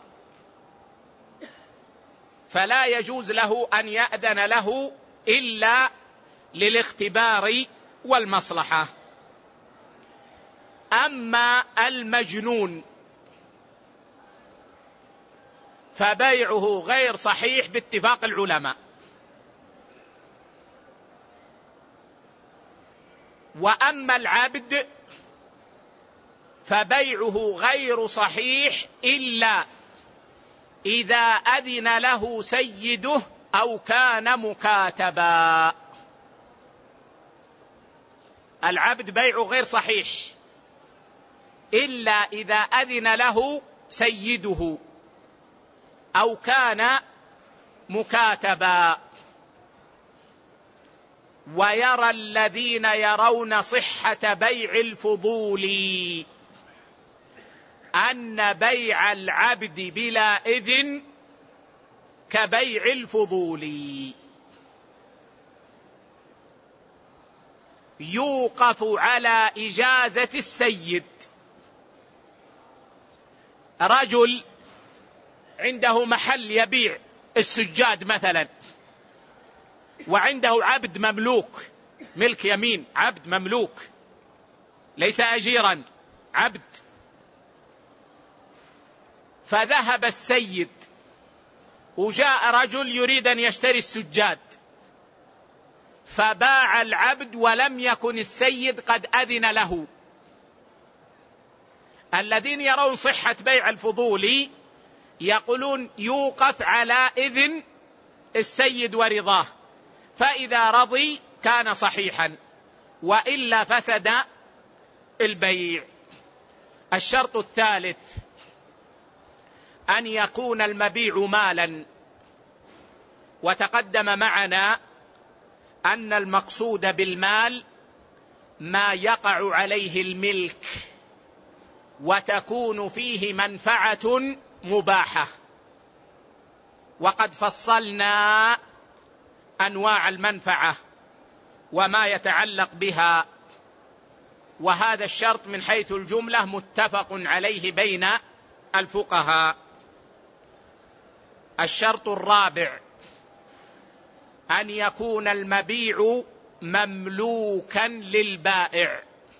فلا يجوز له أن يأذن له إلا للاختبار والمصلحة. أما المجنون فبيعه غير صحيح باتفاق العلماء، وأما العبد فبيعه غير صحيح إلا إذا أذن له سيده أو كان مكاتبا. العبد بيعه غير صحيح إلا إذا أذن له سيده أو كان مكاتبا. ويرى الذين يرون صحة بيع الفضول أن بيع العبد بلا إذن كبيع الفضول، يوقف على إجازة السيد. رجل عنده محل يبيع السجاد مثلا، وعنده عبد مملوك ملك يمين، عبد مملوك ليس أجيرا، عبد، فذهب السيد وجاء رجل يريد أن يشتري السجاد، فباع العبد ولم يكن السيد قد أذن له. الذين يرون صحة بيع الفضول يقولون يوقف على إذن السيد ورضاه، فإذا رضي كان صحيحا وإلا فسد البيع. الشرط الثالث أن يكون المبيع مالا، وتقدم معنا أن المقصود بالمال ما يقع عليه الملك وتكون فيه منفعة مباحة، وقد فصلنا أنواع المنفعة وما يتعلق بها، وهذا الشرط من حيث الجملة متفق عليه بين الفقهاء. الشرط الرابع أن يكون المبيع مملوكا للبائع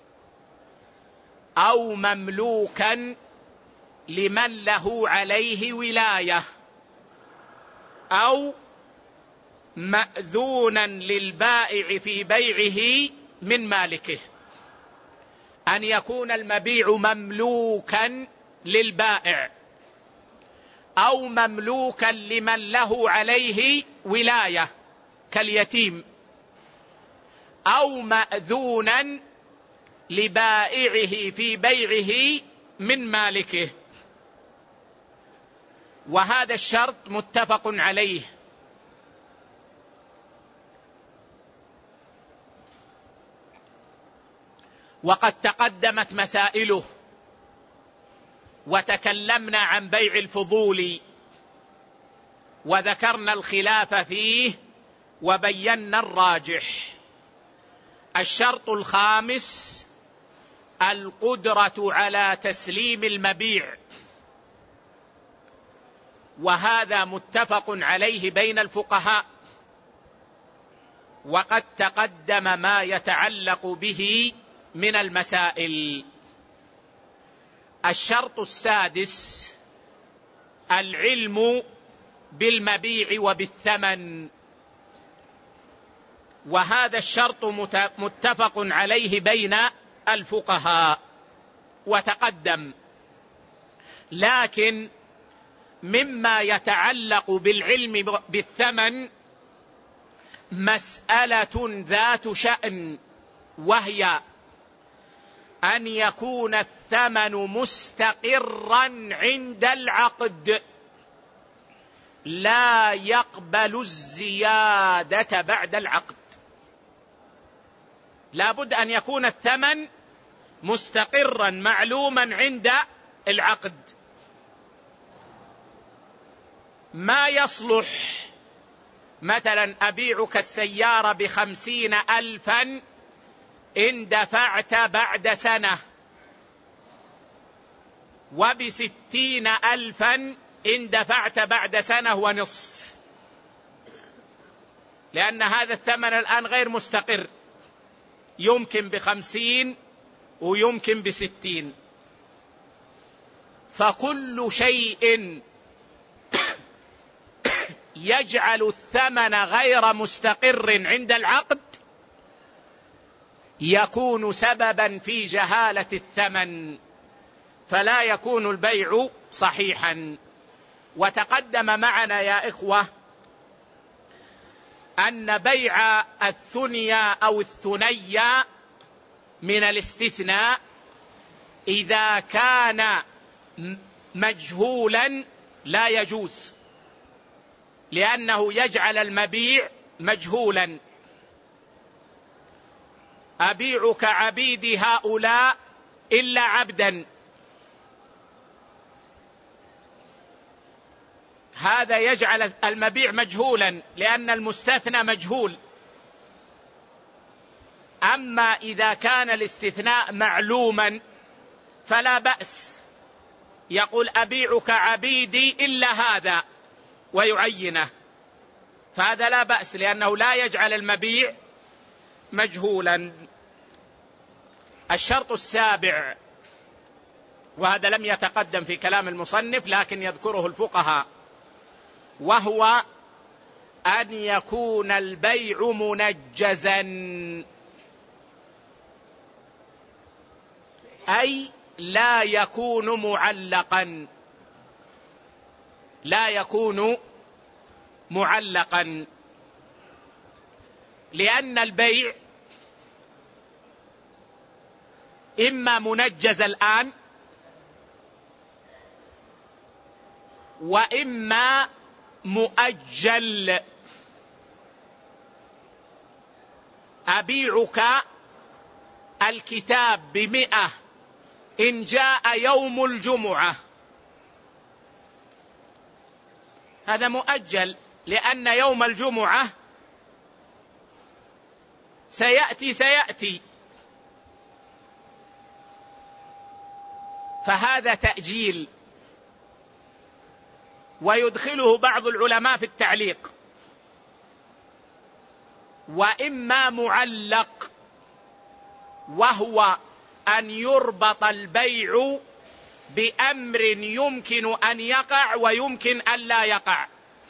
أو مملوكا لمن له عليه ولاية أو مأذونا للبائع في بيعه من مالكه. أن يكون المبيع مملوكا للبائع أو مملوكا لمن له عليه ولاية كاليتيم، أو مأذونا لبائعه في بيعه من مالكه، وهذا الشرط متفق عليه. وقد تقدمت مسائله وتكلمنا عن بيع الفضول وذكرنا الخلاف فيه وبينا الراجح. الشرط الخامس القدرة على تسليم المبيع، وهذا متفق عليه بين الفقهاء، وقد تقدم ما يتعلق به من المسائل. الشرط السادس العلم بالمبيع وبالثمن، وهذا الشرط متفق عليه بين الفقهاء وتقدم. لكن مما يتعلق بالعلم بالثمن مسألة ذات شأن، وهي أن يكون الثمن مستقرا عند العقد، لا يقبل الزيادة بعد العقد. لا بد أن يكون الثمن مستقرا معلوما عند العقد. ما يصلح مثلا أبيعك السيارة بخمسين ألفا إن دفعت بعد سنة، وبستين ألفا إن دفعت بعد سنة ونصف، لأن هذا الثمن الآن غير مستقر، يمكن بخمسين ويمكن بستين. فكل شيء يجعل الثمن غير مستقر عند العقد يكون سببا في جهالة الثمن، فلا يكون البيع صحيحا. وتقدم معنا يا إخوة أن بيع الثنيا أو الثنيا من الاستثناء إذا كان مجهولا لا يجوز، لأنه يجعل المبيع مجهولا. أبيعك عبيدي هؤلاء إلا عبدا، هذا يجعل المبيع مجهولا لأن المستثنى مجهول. أما إذا كان الاستثناء معلوما فلا بأس، يقول أبيعك عبيدي إلا هذا ويعينه، فهذا لا بأس لأنه لا يجعل المبيع مجهولا. الشرط السابع، وهذا لم يتقدم في كلام المصنف لكن يذكره الفقهاء، وهو أن يكون البيع منجزا، أي لا يكون معلقا، لا يكون معلقا، لأن البيع إما منجز الآن وإما مؤجل. أبيعك الكتاب بمئة إن جاء يوم الجمعة، هذا مؤجل لأن يوم الجمعة سيأتي سيأتي فهذا تأجيل. ويدخله بعض العلماء في التعليق. وإما معلق، وهو أن يربط البيع بأمر يمكن أن يقع ويمكن أن لا يقع.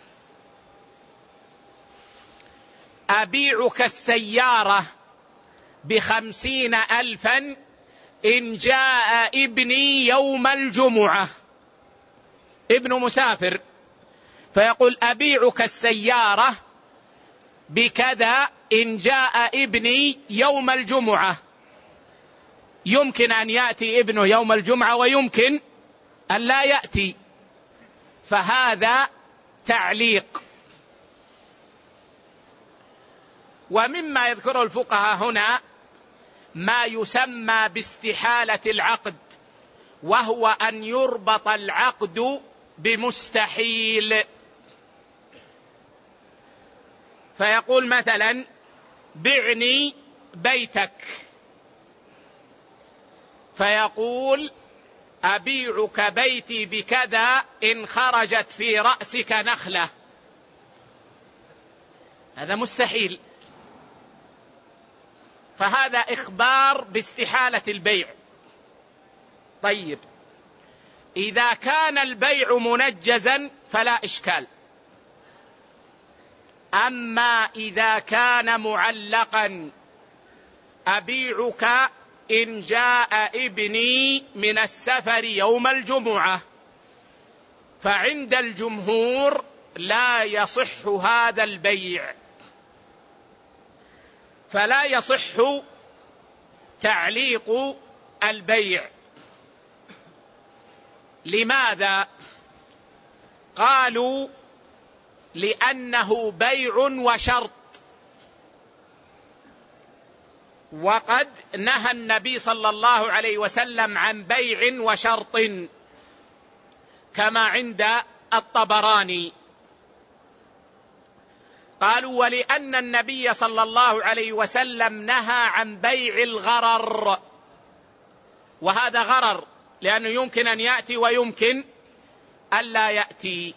أبيعك السيارة بخمسين ألفا إن جاء ابني يوم الجمعة، ابن مسافر، فيقول أبيعك السيارة بكذا إن جاء ابني يوم الجمعة. يمكن أن يأتي ابنه يوم الجمعة ويمكن أن لا يأتي، فهذا تعليق. ومما يذكره الفقهاء هنا ما يسمى باستحالة العقد، وهو أن يربط العقد بمستحيل. فيقول مثلا بعني بيتك، فيقول أبيعك بيتي بكذا إن خرجت في رأسك نخلة، هذا مستحيل، فهذا إخبار باستحالة البيع. طيب، إذا كان البيع منجزا فلا إشكال. أما إذا كان معلقا، أبيعك إن جاء ابني من السفر يوم الجمعة، فعند الجمهور لا يصح هذا البيع، فلا يصح تعليق البيع. لماذا؟ قالوا لأنه بيع وشرط، وقد نهى النبي صلى الله عليه وسلم عن بيع وشرط كما عند الطبراني. قالوا ولأن النبي صلى الله عليه وسلم نهى عن بيع الغرر، وهذا غرر لأنه يمكن أن يأتي ويمكن ألا يأتي.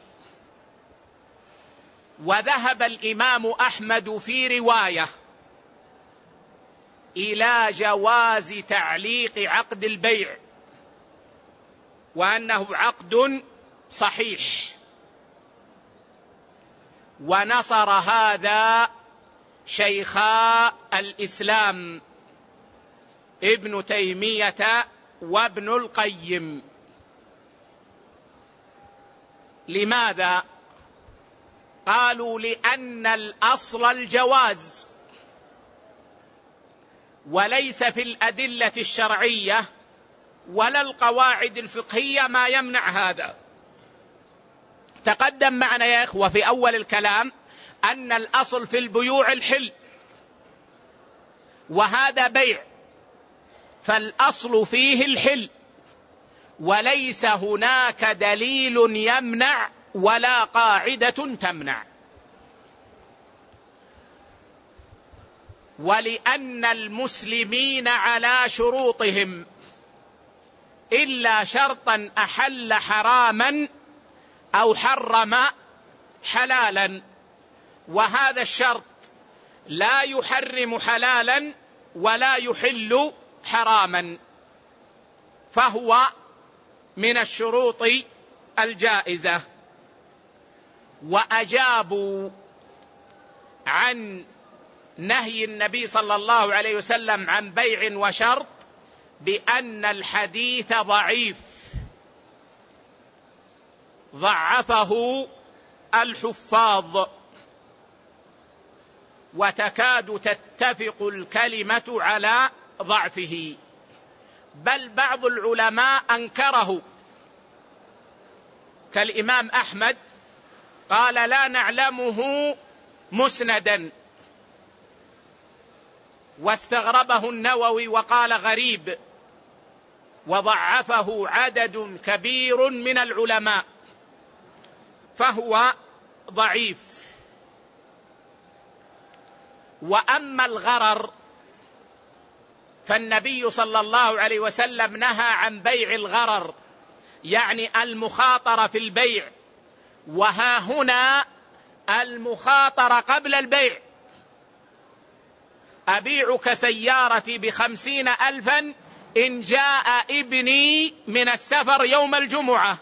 وذهب الإمام أحمد في رواية إلى جواز تعليق عقد البيع، وأنه عقد صحيح، ونصر هذا شيخا الإسلام ابن تيمية وابن القيم. لماذا؟ قالوا لأن الأصل الجواز، وليس في الأدلة الشرعية ولا القواعد الفقهية ما يمنع هذا. تقدم معنا يا إخوة في أول الكلام أن الأصل في البيوع الحل، وهذا بيع، فالأصل فيه الحل، وليس هناك دليل يمنع ولا قاعدة تمنع. ولأن المسلمين على شروطهم إلا شرطا أحل حراما أو حرم حلالا، وهذا الشرط لا يحرم حلالا ولا يحل حراما، فهو من الشروط الجائزة. وأجابوا عن نهي النبي صلى الله عليه وسلم عن بيع وشرط بأن الحديث ضعيف، ضعفه الحفاظ، وتكاد تتفق الكلمة على ضعفه، بل بعض العلماء أنكره كالإمام أحمد، قال لا نعلمه مسندا، واستغربه النووي وقال غريب، وضعفه عدد كبير من العلماء، فهو ضعيف. وأما الغرر فالنبي صلى الله عليه وسلم نهى عن بيع الغرر، يعني المخاطرة في البيع، وها هنا المخاطرة قبل البيع. أبيعك سيارتي بخمسين ألفا إن جاء ابني من السفر يوم الجمعة،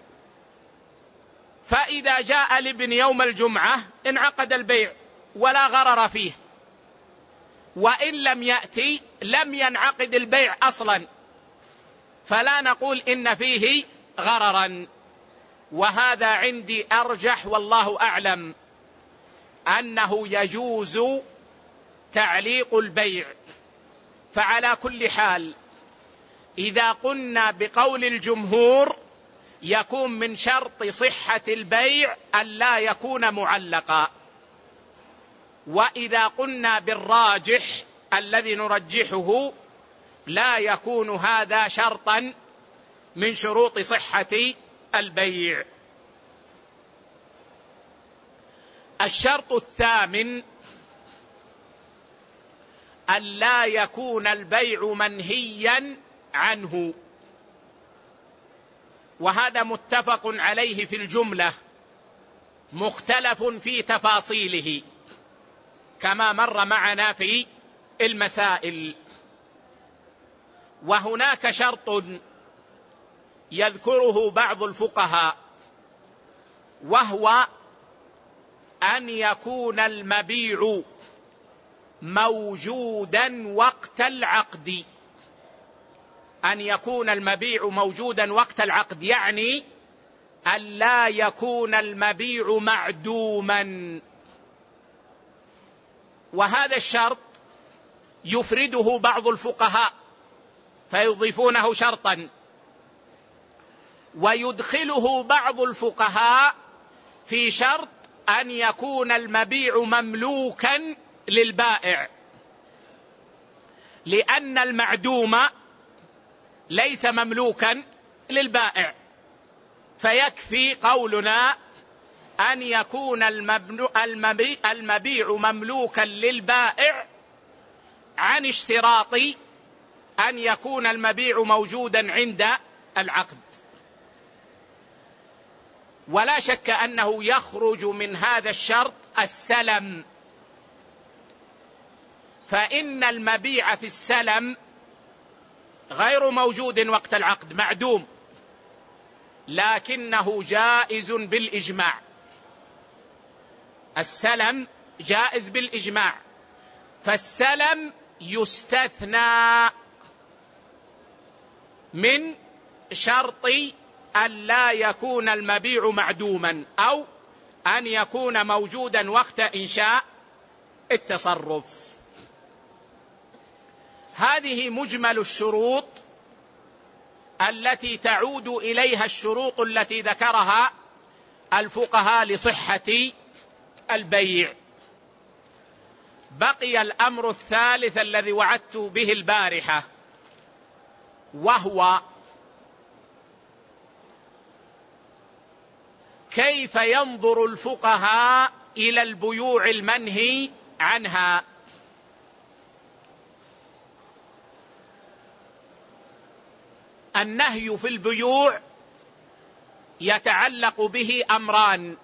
فإذا جاء الابن يوم الجمعة انعقد البيع ولا غرر فيه، وإن لم يأتي لم ينعقد البيع أصلا، فلا نقول إن فيه غررا. وهذا عندي أرجح والله أعلم أنه يجوز تعليق البيع. فعلى كل حال إذا قلنا بقول الجمهور يكون من شرط صحة البيع أن لا يكون معلقا، وإذا قلنا بالراجح الذي نرجحه لا يكون هذا شرطا من شروط صحة البيع. الشرط الثامن أن لا يكون البيع منهيا عنه، وهذا متفق عليه في الجملة، مختلف في تفاصيله كما مر معنا في المسائل. وهناك شرط يذكره بعض الفقهاء، وهو أن يكون المبيع موجودا وقت العقد. أن يكون المبيع موجودا وقت العقد يعني أن لا يكون المبيع معدوما، وهذا الشرط يفرده بعض الفقهاء فيضيفونه شرطا، ويدخله بعض الفقهاء في شرط أن يكون المبيع مملوكا للبائع، لأن المعدوم ليس مملوكا للبائع، فيكفي قولنا أن يكون المبيع مملوكا للبائع عن اشتراط أن يكون المبيع موجودا عند العقد. ولا شك أنه يخرج من هذا الشرط السلم، فإن المبيع في السلم غير موجود وقت العقد، معدوم، لكنه جائز بالإجماع. السلم جائز بالإجماع، فالسلم يستثنى من شرط أن لا يكون المبيع معدوما أو أن يكون موجودا وقت إنشاء التصرف. هذه مجمل الشروط التي تعود إليها الشروط التي ذكرها الفقهاء لصحة البيع. بقي الأمر الثالث الذي وعدت به البارحة، وهو كيف ينظر الفقهاء إلى البيوع المنهي عنها. النهي في البيوع يتعلق به أمران: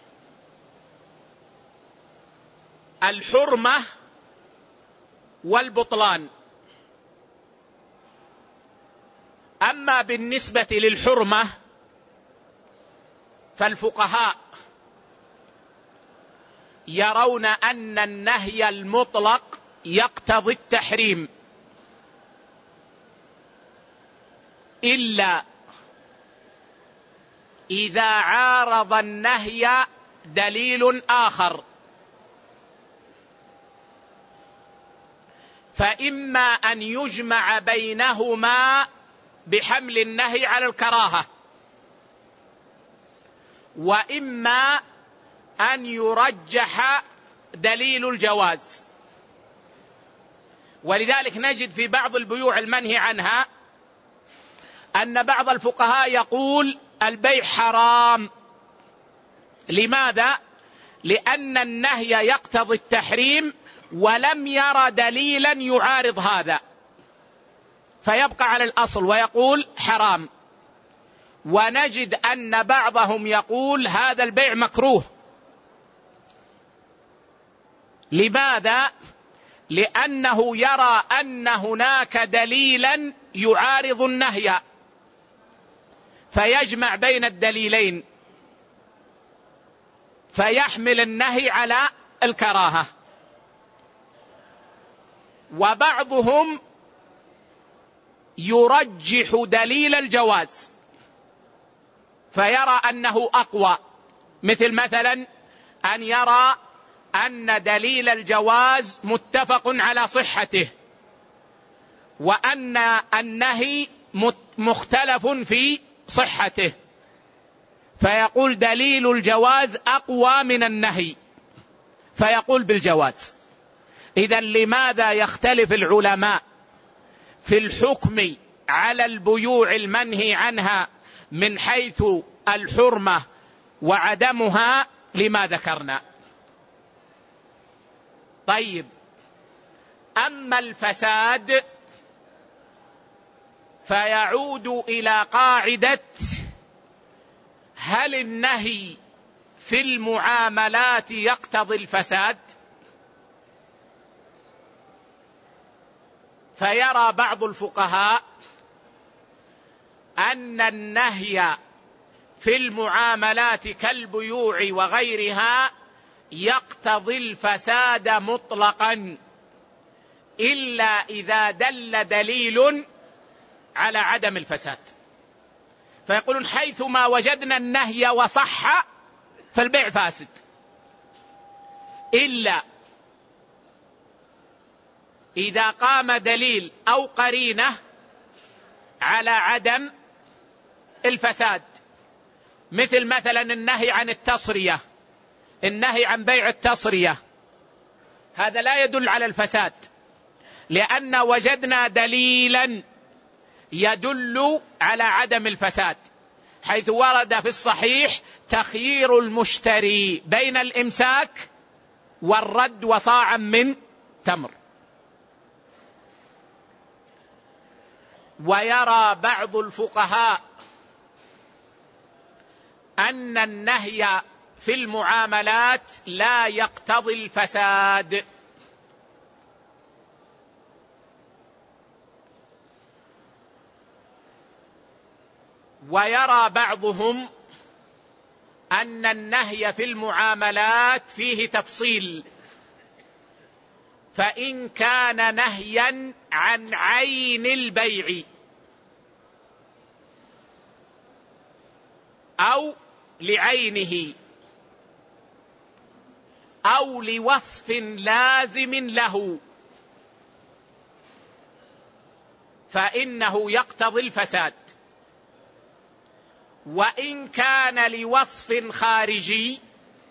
الحرمة والبطلان. أما بالنسبة للحرمة فالفقهاء يرون أن النهي المطلق يقتضي التحريم، إلا إذا عارض النهي دليل آخر، فإما أن يجمع بينهما بحمل النهي على الكراهة، وإما أن يرجح دليل الجواز. ولذلك نجد في بعض البيوع المنهي عنها أن بعض الفقهاء يقول البيع حرام. لماذا؟ لأن النهي يقتضي التحريم ولم يرى دليلا يعارض هذا، فيبقى على الأصل ويقول حرام. ونجد أن بعضهم يقول هذا البيع مكروه. لماذا؟ لأنه يرى أن هناك دليلا يعارض النهي، فيجمع بين الدليلين فيحمل النهي على الكراهة. وبعضهم يرجح دليل الجواز فيرى أنه أقوى، مثل مثلا أن يرى أن دليل الجواز متفق على صحته، وأن النهي مختلف في صحته، فيقول دليل الجواز أقوى من النهي فيقول بالجواز. إذن لماذا يختلف العلماء في الحكم على البيوع المنهي عنها من حيث الحرمة وعدمها؟ لما ذكرنا. طيب، أما الفساد فيعود إلى قاعدة هل النهي في المعاملات يقتضي الفساد؟ فيرى بعض الفقهاء أن النهي في المعاملات كالبيوع وغيرها يقتضي الفساد مطلقا، إلا إذا دل دليل على عدم الفساد. فيقولون حيثما وجدنا النهي وصح فالبيع فاسد، إلا إذا قام دليل أو قرينة على عدم الفساد، مثل مثلا النهي عن التصرية، النهي عن بيع التصرية هذا لا يدل على الفساد، لأن وجدنا دليلا يدل على عدم الفساد، حيث ورد في الصحيح تخيير المشتري بين الإمساك والرد وصاعا من تمر. ويرى بعض الفقهاء أن النهي في المعاملات لا يقتضي الفساد، ويرى بعضهم أن النهي في المعاملات فيه تفصيل، فإن كان نهيا عن عين البيع أو لعينه أو لوصف لازم له فإنه يقتضي الفساد، وإن كان لوصف خارجي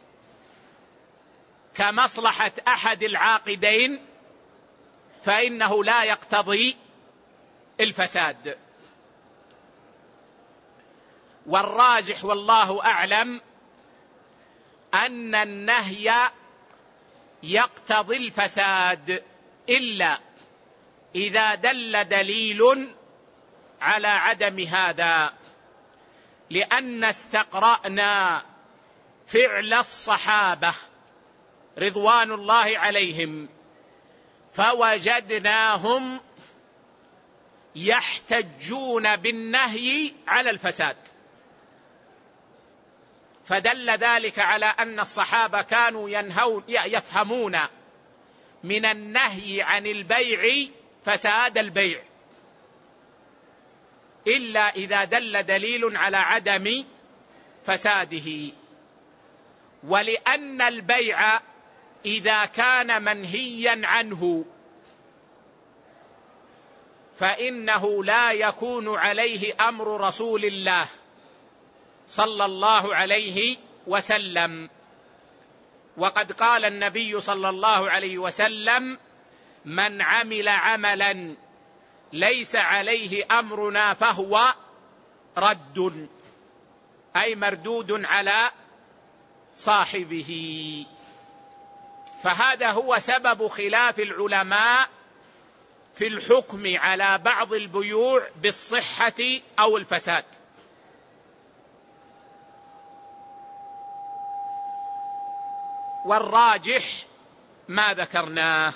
كمصلحة أحد العاقدين فإنه لا يقتضي الفساد. والراجح والله أعلم أن النهي يقتضي الفساد إلا إذا دل دليل على عدم هذا، لأن استقرأنا فعل الصحابة رضوان الله عليهم فوجدناهم يحتجون بالنهي على الفساد، فدل ذلك على أن الصحابة كانوا ينهون يفهمون من النهي عن البيع فساد البيع، إلا إذا دل دليل على عدم فساده. ولأن البيع إذا كان منهيا عنه فإنه لا يكون عليه أمر رسول الله صلى الله عليه وسلم، وقد قال النبي صلى الله عليه وسلم: من عمل عملا ليس عليه أمرنا فهو رد، أي مردود على صاحبه. فهذا هو سبب خلاف العلماء في الحكم على بعض البيوع بالصحة أو الفساد. والراجح ما ذكرناه،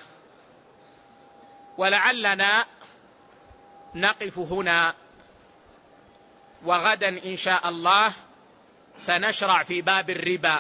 ولعلنا نقف هنا، وغدا إن شاء الله سنشرع في باب الربا،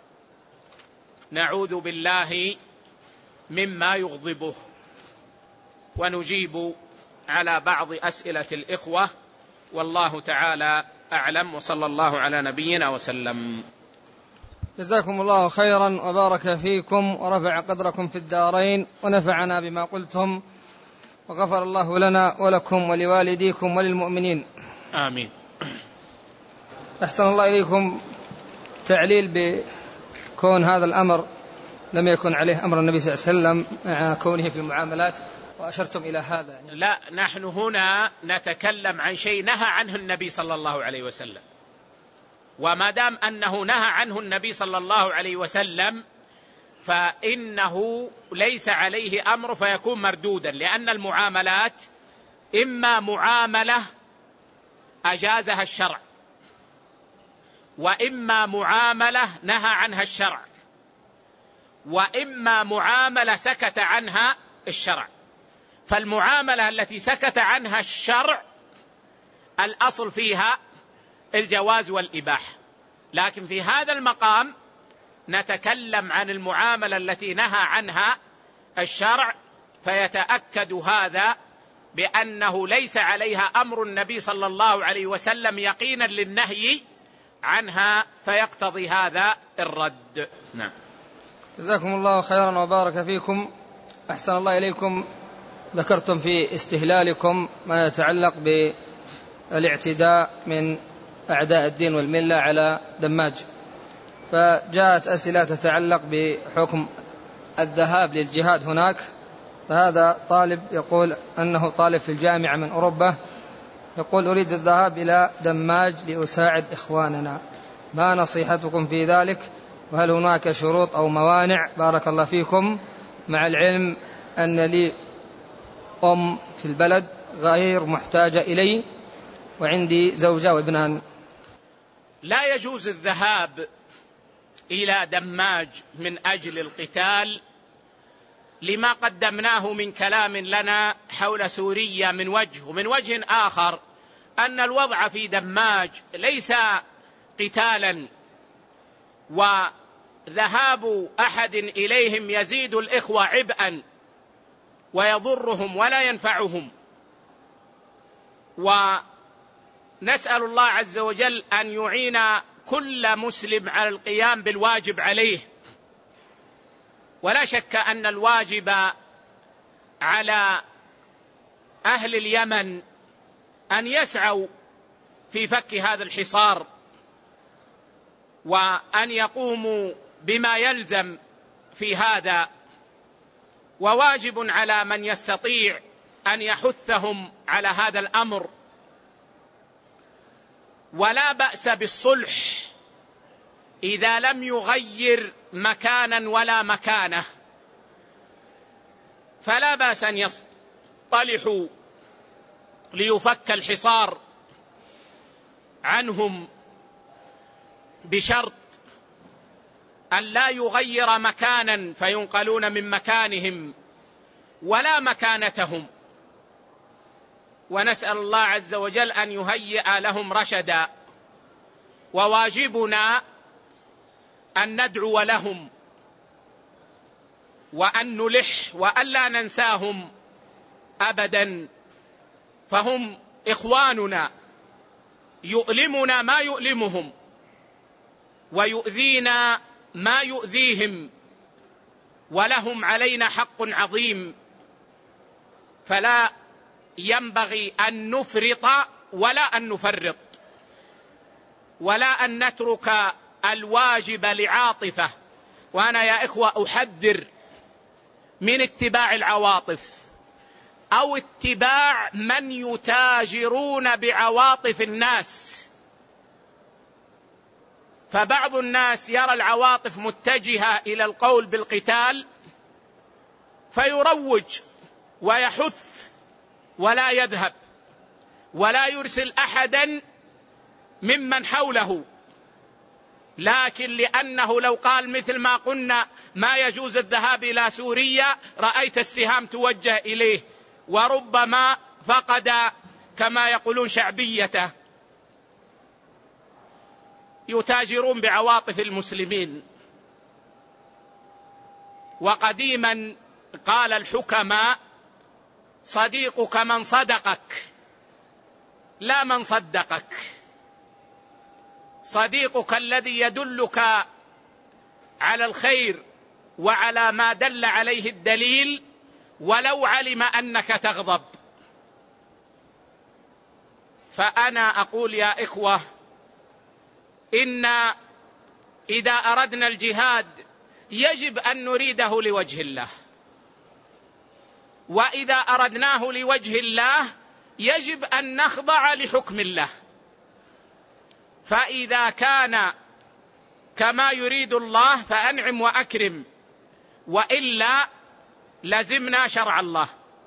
نعوذ بالله مما يغضبه، ونجيب على بعض أسئلة الإخوة، والله تعالى أعلم، وصلى الله على نبينا وسلم. جزاكم الله خيرا وبارك فيكم ورفع قدركم في الدارين ونفعنا بما قلتم، وغفر الله لنا ولكم ولوالديكم وللمؤمنين آمين. أحسن الله إليكم. تعليل بكون هذا الأمر لم يكن عليه أمر النبي صلى الله عليه وسلم مع كونه في المعاملات، وأشرتم إلى هذا يعني. لا، نحن هنا نتكلم عن شيء نهى عنه النبي صلى الله عليه وسلم، وما دام أنه نهى عنه النبي صلى الله عليه وسلم فإنه ليس عليه أمر فيكون مردودا، لأن المعاملات إما معاملة أجازها الشرع، وإما معاملة نهى عنها الشرع، وإما معاملة سكت عنها الشرع. فالمعاملة التي سكت عنها الشرع الأصل فيها الجواز والإباحة، لكن في هذا المقام نتكلم عن المعاملة التي نهى عنها الشرع، فيتأكد هذا بأنه ليس عليها أمر النبي صلى الله عليه وسلم يقينا للنهي عنها، فيقتضي هذا الرد. نعم. جزاكم الله خيرا وبارك فيكم. أحسن الله إليكم. ذكرتم في استهلالكم ما يتعلق بالاعتداء من أعداء الدين والملة على دماج، فجاءت أسئلة تتعلق بحكم الذهاب للجهاد هناك. فهذا طالب يقول أنه طالب في الجامعة من أوروبا، يقول أريد الذهاب إلى دماج لأساعد إخواننا، ما نصيحتكم في ذلك؟ وهل هناك شروط أو موانع؟ بارك الله فيكم، مع العلم أن لي أم في البلد غير محتاجة إلي وعندي زوجة وابنان. لا يجوز الذهاب إلى دماج من أجل القتال لما قدمناه من كلام لنا حول سوريا من وجه، ومن وجه آخر أن الوضع في دماج ليس قتالا، وذهاب أحد إليهم يزيد الإخوة عبئا ويضرهم ولا ينفعهم. ونسأل الله عز وجل أن يعين كل مسلم على القيام بالواجب عليه. ولا شك أن الواجب على أهل اليمن أن يسعوا في فك هذا الحصار وأن يقوموا بما يلزم في هذا، وواجب على من يستطيع أن يحثهم على هذا الأمر. ولا بأس بالصلح إذا لم يغير مكانا ولا مكانه، فلا بأس أن يصطلحوا ليفك الحصار عنهم بشرط أن لا يغير مكانا فينقلون من مكانهم ولا مكانتهم. ونسأل الله عز وجل أن يهيئ لهم رشدا، وواجبنا أن ندعو لهم وأن نلح وأن لا ننساهم أبدا، فهم إخواننا، يؤلمنا ما يؤلمهم ويؤذينا ما يؤذيهم، ولهم علينا حق عظيم، فلا ينبغي أن نفرط ولا أن نفرط، ولا أن نترك الواجب لعاطفة. وأنا يا إخوة أحذر من اتباع العواطف أو اتباع من يتاجرون بعواطف الناس. فبعض الناس يرى العواطف متجهة إلى القول بالقتال فيروج ويحث ولا يذهب ولا يرسل أحدا ممن حوله، لكن لأنه لو قال مثل ما قلنا ما يجوز الذهاب إلى سوريا رأيت السهام توجه إليه وربما فقد كما يقولون شعبيته. يتاجرون بعواطف المسلمين. وقديما قال الحكماء صديقك من صدقك لا من صدقك. صديقك الذي يدلك على الخير وعلى ما دل عليه الدليل ولو علم أنك تغضب. فأنا أقول يا إخوة، إن إذا أردنا الجهاد يجب أن نريده لوجه الله، وإذا أردناه لوجه الله يجب أن نخضع لحكم الله. فإذا كان كما يريد الله فأنعم وأكرم، وإلا لزمنا شرع الله.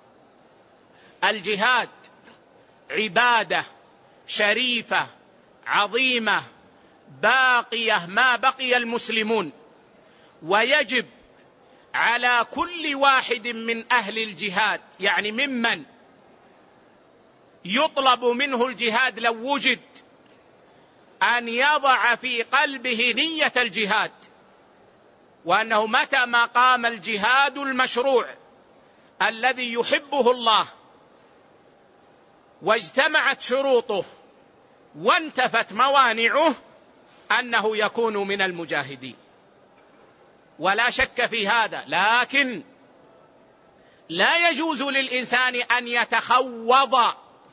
الجهاد عبادة شريفة عظيمة باقية ما بقي المسلمون، ويجب على كل واحد من أهل الجهاد، يعني ممن يطلب منه الجهاد لو وجد، أن يضع في قلبه نية الجهاد، وأنه متى ما قام الجهاد المشروع الذي يحبه الله واجتمعت شروطه وانتفت موانعه أنه يكون من المجاهدين، ولا شك في هذا. لكن لا يجوز للإنسان أن يتخوض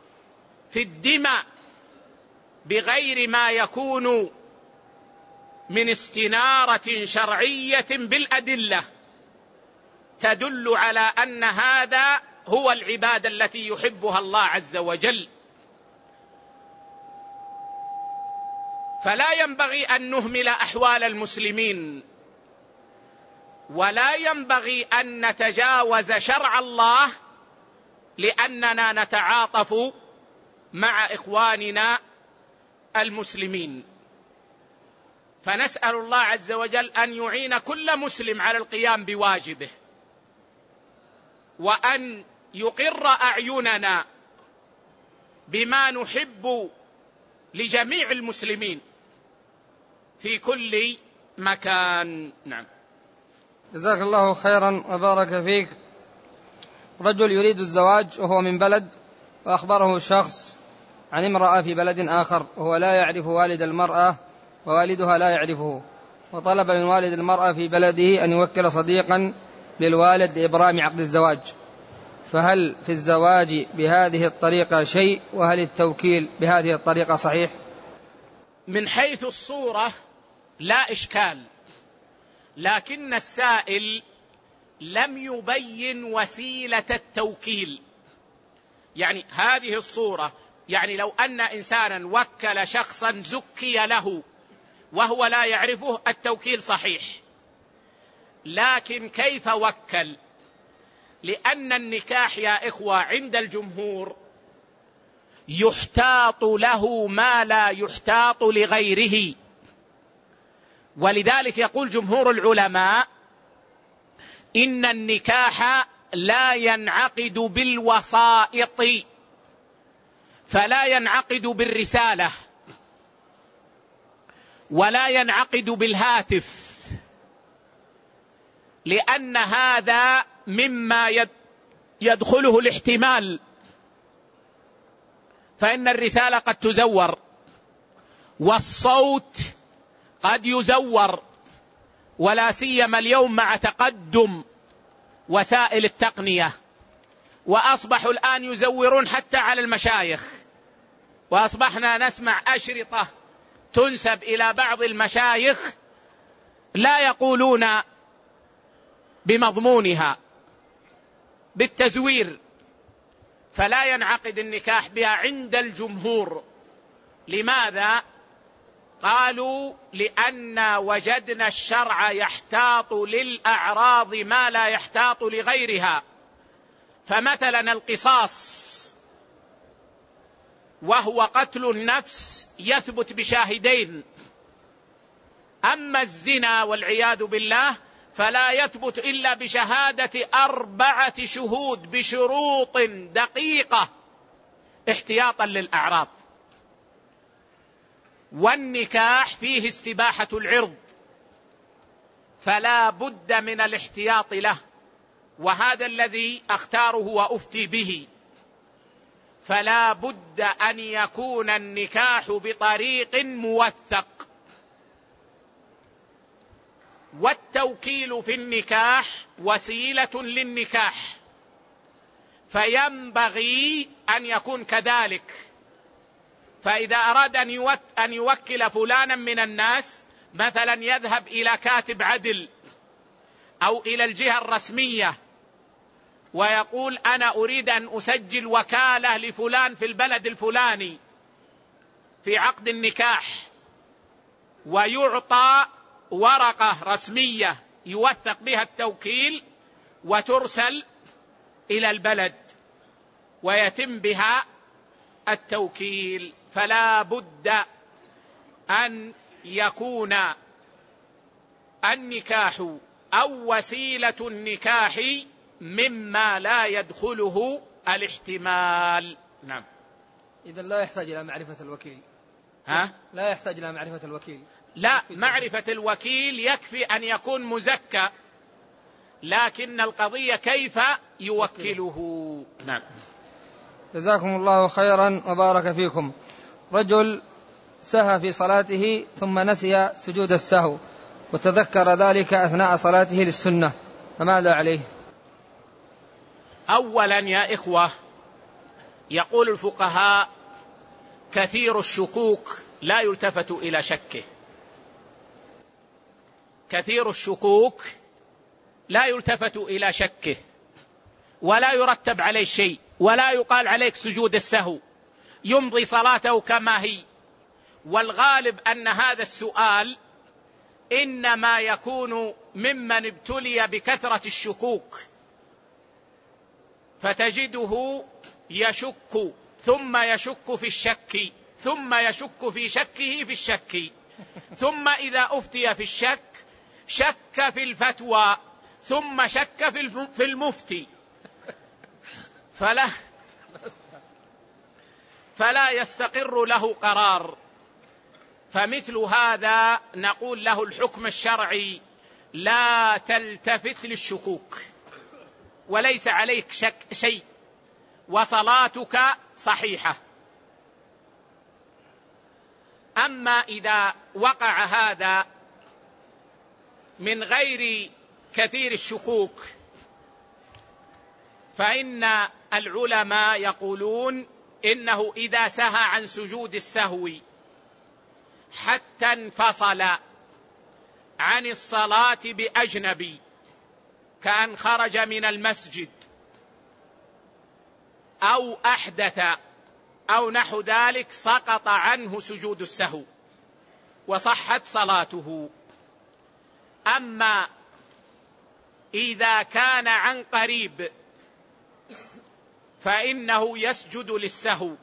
في الدماء بغير ما يكون من استنارة شرعية بالأدلة تدل على أن هذا هو العبادة التي يحبها الله عز وجل. فلا ينبغي أن نهمل أحوال المسلمين، ولا ينبغي أن نتجاوز شرع الله لأننا نتعاطف مع إخواننا المسلمين. فنسأل الله عز وجل أن يعين كل مسلم على القيام بواجبه، وأن يقر أعيننا بما نحب لجميع المسلمين في كل مكان. نعم. جزاك الله خيرا وبارك فيك. رجل يريد الزواج وهو من بلد، وأخبره شخص عن امرأة في بلد آخر وهو لا يعرف والد المرأة ووالدها لا يعرفه، وطلب من والد المرأة في بلده أن يوكل صديقا للوالد لإبرام عقد الزواج، فهل في الزواج بهذه الطريقة شيء؟ وهل التوكيل بهذه الطريقة صحيح؟ من حيث الصورة لا إشكال، لكن السائل لم يبين وسيلة التوكيل. يعني هذه الصورة، يعني لو أن إنسانا وكل شخصا زكي له وهو لا يعرفه التوكيل صحيح، لكن كيف وكل؟ لأن النكاح يا إخوة عند الجمهور يحتاط له ما لا يحتاط لغيره، ولذلك يقول جمهور العلماء إن النكاح لا ينعقد بالوسائط، فلا ينعقد بالرسالة ولا ينعقد بالهاتف، لأن هذا مما يدخله الاحتمال، فإن الرسالة قد تزور والصوت قد يزور، ولا سيما اليوم مع تقدم وسائل التقنية، وأصبحوا الآن يزورون حتى على المشايخ، وأصبحنا نسمع أشرطة تنسب إلى بعض المشايخ لا يقولون بمضمونها بالتزوير، فلا ينعقد النكاح بها عند الجمهور. لماذا؟ قالوا لأن وجدنا الشرع يحتاط للأعراض ما لا يحتاط لغيرها، فمثلا القصاص وهو قتل النفس يثبت بشاهدين، أما الزنا والعياذ بالله فلا يثبت إلا بشهادة أربعة شهود بشروط دقيقة احتياطا للأعراض. والنكاح فيه استباحة العرض، فلا بد من الاحتياط له، وهذا الذي أختاره وأفتي به. فلا بد أن يكون النكاح بطريق موثق. والتوكيل في النكاح وسيلة للنكاح، فينبغي أن يكون كذلك. فإذا أراد أن يوكل فلانا من الناس، مثلا يذهب إلى كاتب عدل أو إلى الجهة الرسمية ويقول أنا أريد أن أسجل وكالة لفلان في البلد الفلاني في عقد النكاح، ويعطى ورقة رسمية يوثق بها التوكيل وترسل إلى البلد ويتم بها التوكيل. فلا بد أن يكون النكاح أو وسيلة النكاح مما لا يدخله الاحتمال. نعم. إذن لا يحتاج إلى معرفة الوكيل. ها؟ لا يحتاج إلى معرفة الوكيل. لا، معرفة الوكيل يكفي أن يكون مزكى، لكن القضية كيف يوكله. نعم. جزاكم الله خيرا وبارك فيكم. رجل سهى في صلاته ثم نسي سجود السهو وتذكر ذلك أثناء صلاته للسنة، فماذا عليه؟ أولا يا إخوة، يقول الفقهاء كثير الشكوك لا يلتفت إلى شكه، كثير الشكوك لا يلتفت إلى شكه ولا يرتب عليه شيء ولا يقال عليك سجود السهو، يمضي صلاته كما هي. والغالب أن هذا السؤال إنما يكون ممن ابتلي بكثرة الشكوك، فتجده يشك ثم يشك في الشك ثم يشك في شكه في الشك، ثم إذا أفتي في الشك شك في الفتوى ثم شك في المفتي، فلا فلا يستقر له قرار. فمثل هذا نقول له الحكم الشرعي لا تلتفت للشكوك وليس عليك شك شيء وصلاتك صحيحة. أما إذا وقع هذا من غير كثير الشكوك فإن العلماء يقولون إنه إذا سهى عن سجود السهو حتى انفصل عن الصلاة بأجنبي كأن خرج من المسجد أو أحدث أو نحو ذلك سقط عنه سجود السهو وصحت صلاته. أما إذا كان عن قريب فإنه يسجد للسهو،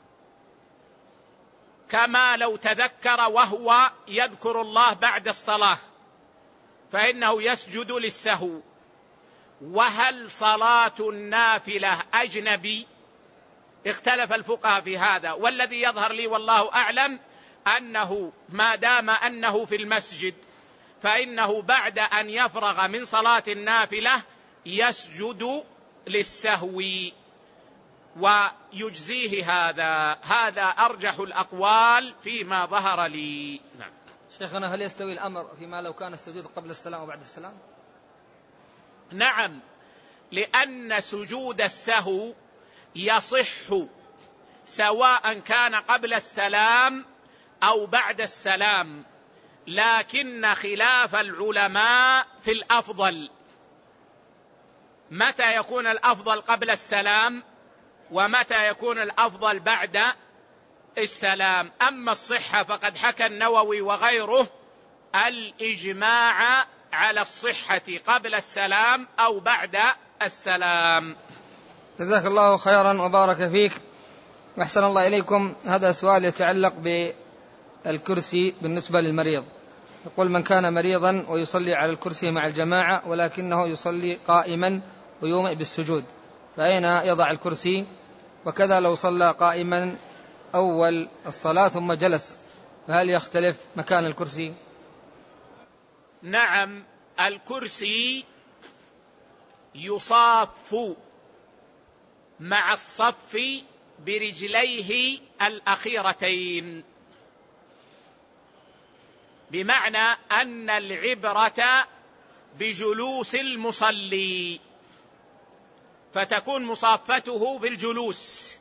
كما لو تذكر وهو يذكر الله بعد الصلاة فإنه يسجد للسهو. وهل صلاة النافلة أجنبي؟ اختلف الفقهاء في هذا، والذي يظهر لي والله أعلم أنه ما دام أنه في المسجد فإنه بعد أن يفرغ من صلاة النافلة يسجد للسهو ويجزيه هذا. هذا أرجح الأقوال فيما ظهر لي. نعم. شيخنا، هل يستوي الأمر فيما لو كان السجود قبل السلام وبعد السلام؟ نعم، لأن سجود السهو يصح سواء كان قبل السلام أو بعد السلام، لكن خلاف العلماء في الأفضل، متى يكون الأفضل قبل السلام ومتى يكون الأفضل بعد السلام. أما الصحة فقد حكى النووي وغيره الإجماع على الصحة قبل السلام أو بعد السلام. جزاك الله خيرا وبارك فيك وأحسن الله إليكم. هذا سؤال يتعلق بالكرسي بالنسبة للمريض. يقول: من كان مريضا ويصلي على الكرسي مع الجماعة ولكنه يصلي قائما ويومئ بالسجود، فأين يضع الكرسي؟ وكذا لو صلى قائما أول الصلاة ثم جلس فهل يختلف مكان الكرسي؟ نعم، الكرسي يصاف مع الصف برجليه الأخيرتين، بمعنى أن العبرة بجلوس المصلي، فتكون مصافته بالجلوس،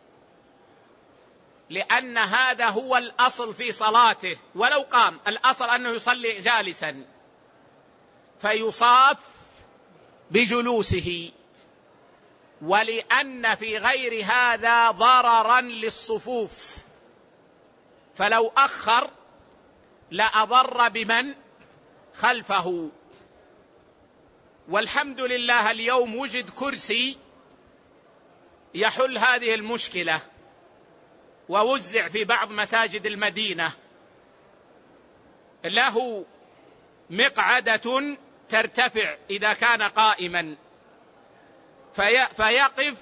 لأن هذا هو الأصل في صلاته. ولو قام الأصل أنه يصلي جالسا فيصاف بجلوسه. ولأن في غير هذا ضررا للصفوف، فلو أخر لأضر بمن خلفه. والحمد لله اليوم وجد كرسي يحل هذه المشكلة، ووزع في بعض مساجد المدينة، له مقعدة ترتفع إذا كان قائما، في فيقف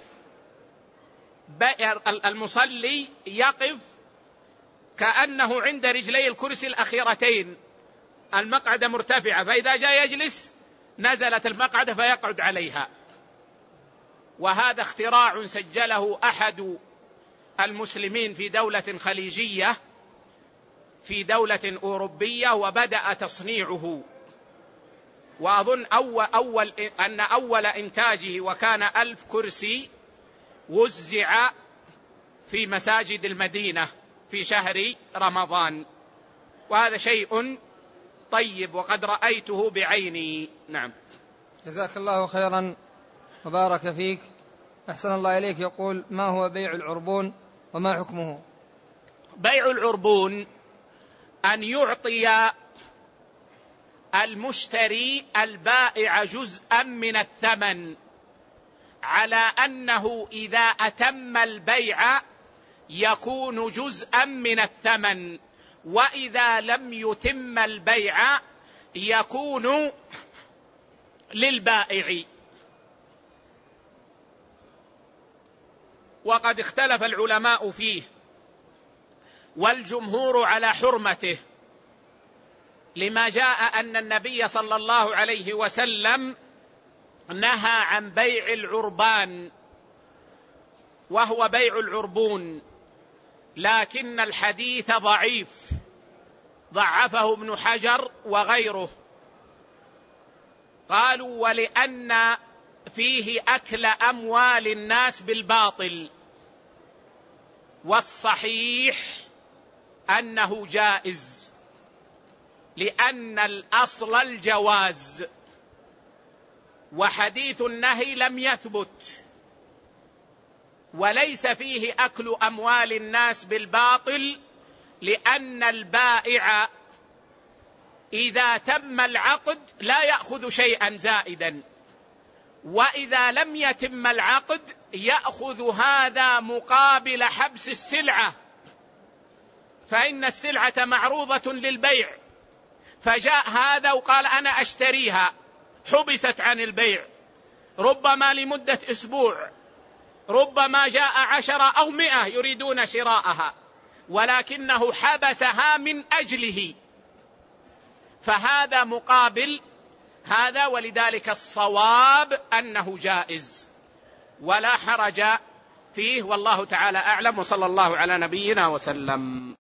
المصلي يقف كأنه عند رجلي الكرسي الأخيرتين، المقعدة مرتفعة، فإذا جاء يجلس نزلت المقعدة فيقعد عليها. وهذا اختراع سجله أحد المسلمين في دولة خليجية في دولة أوروبية وبدأ تصنيعه، وأظن أول, أول أن أول إنتاجه وكان ألف كرسي وزع في مساجد المدينة في شهر رمضان. وهذا شيء الطيب وقد رأيته بعيني. نعم. جزاك الله خيرا وبارك فيك. أحسن الله إليك. يقول: ما هو بيع العربون وما حكمه؟ بيع العربون أن يعطي المشتري البائع جزءا من الثمن، على أنه إذا أتم البيع يكون جزءا من الثمن، وإذا لم يتم البيع يكون للبائع. وقد اختلف العلماء فيه، والجمهور على حرمته، لما جاء أن النبي صلى الله عليه وسلم نهى عن بيع العربان وهو بيع العربون، لكن الحديث ضعيف، ضعفه ابن حجر وغيره. قالوا: ولأن فيه أكل أموال الناس بالباطل، والصحيح أنه جائز، لأن الأصل الجواز، وحديث النهي لم يثبت، وليس فيه أكل أموال الناس بالباطل، لأن البائع إذا تم العقد لا يأخذ شيئا زائدا، وإذا لم يتم العقد يأخذ هذا مقابل حبس السلعة، فإن السلعة معروضة للبيع، فجاء هذا وقال: أنا أشتريها، حبست عن البيع، ربما لمدة أسبوع، ربما جاء عشرة أو مئة يريدون شراءها، ولكنه حبسها من أجله، فهذا مقابل هذا. ولذلك الصواب أنه جائز ولا حرج فيه، والله تعالى أعلم، وصلى الله على نبينا وسلم.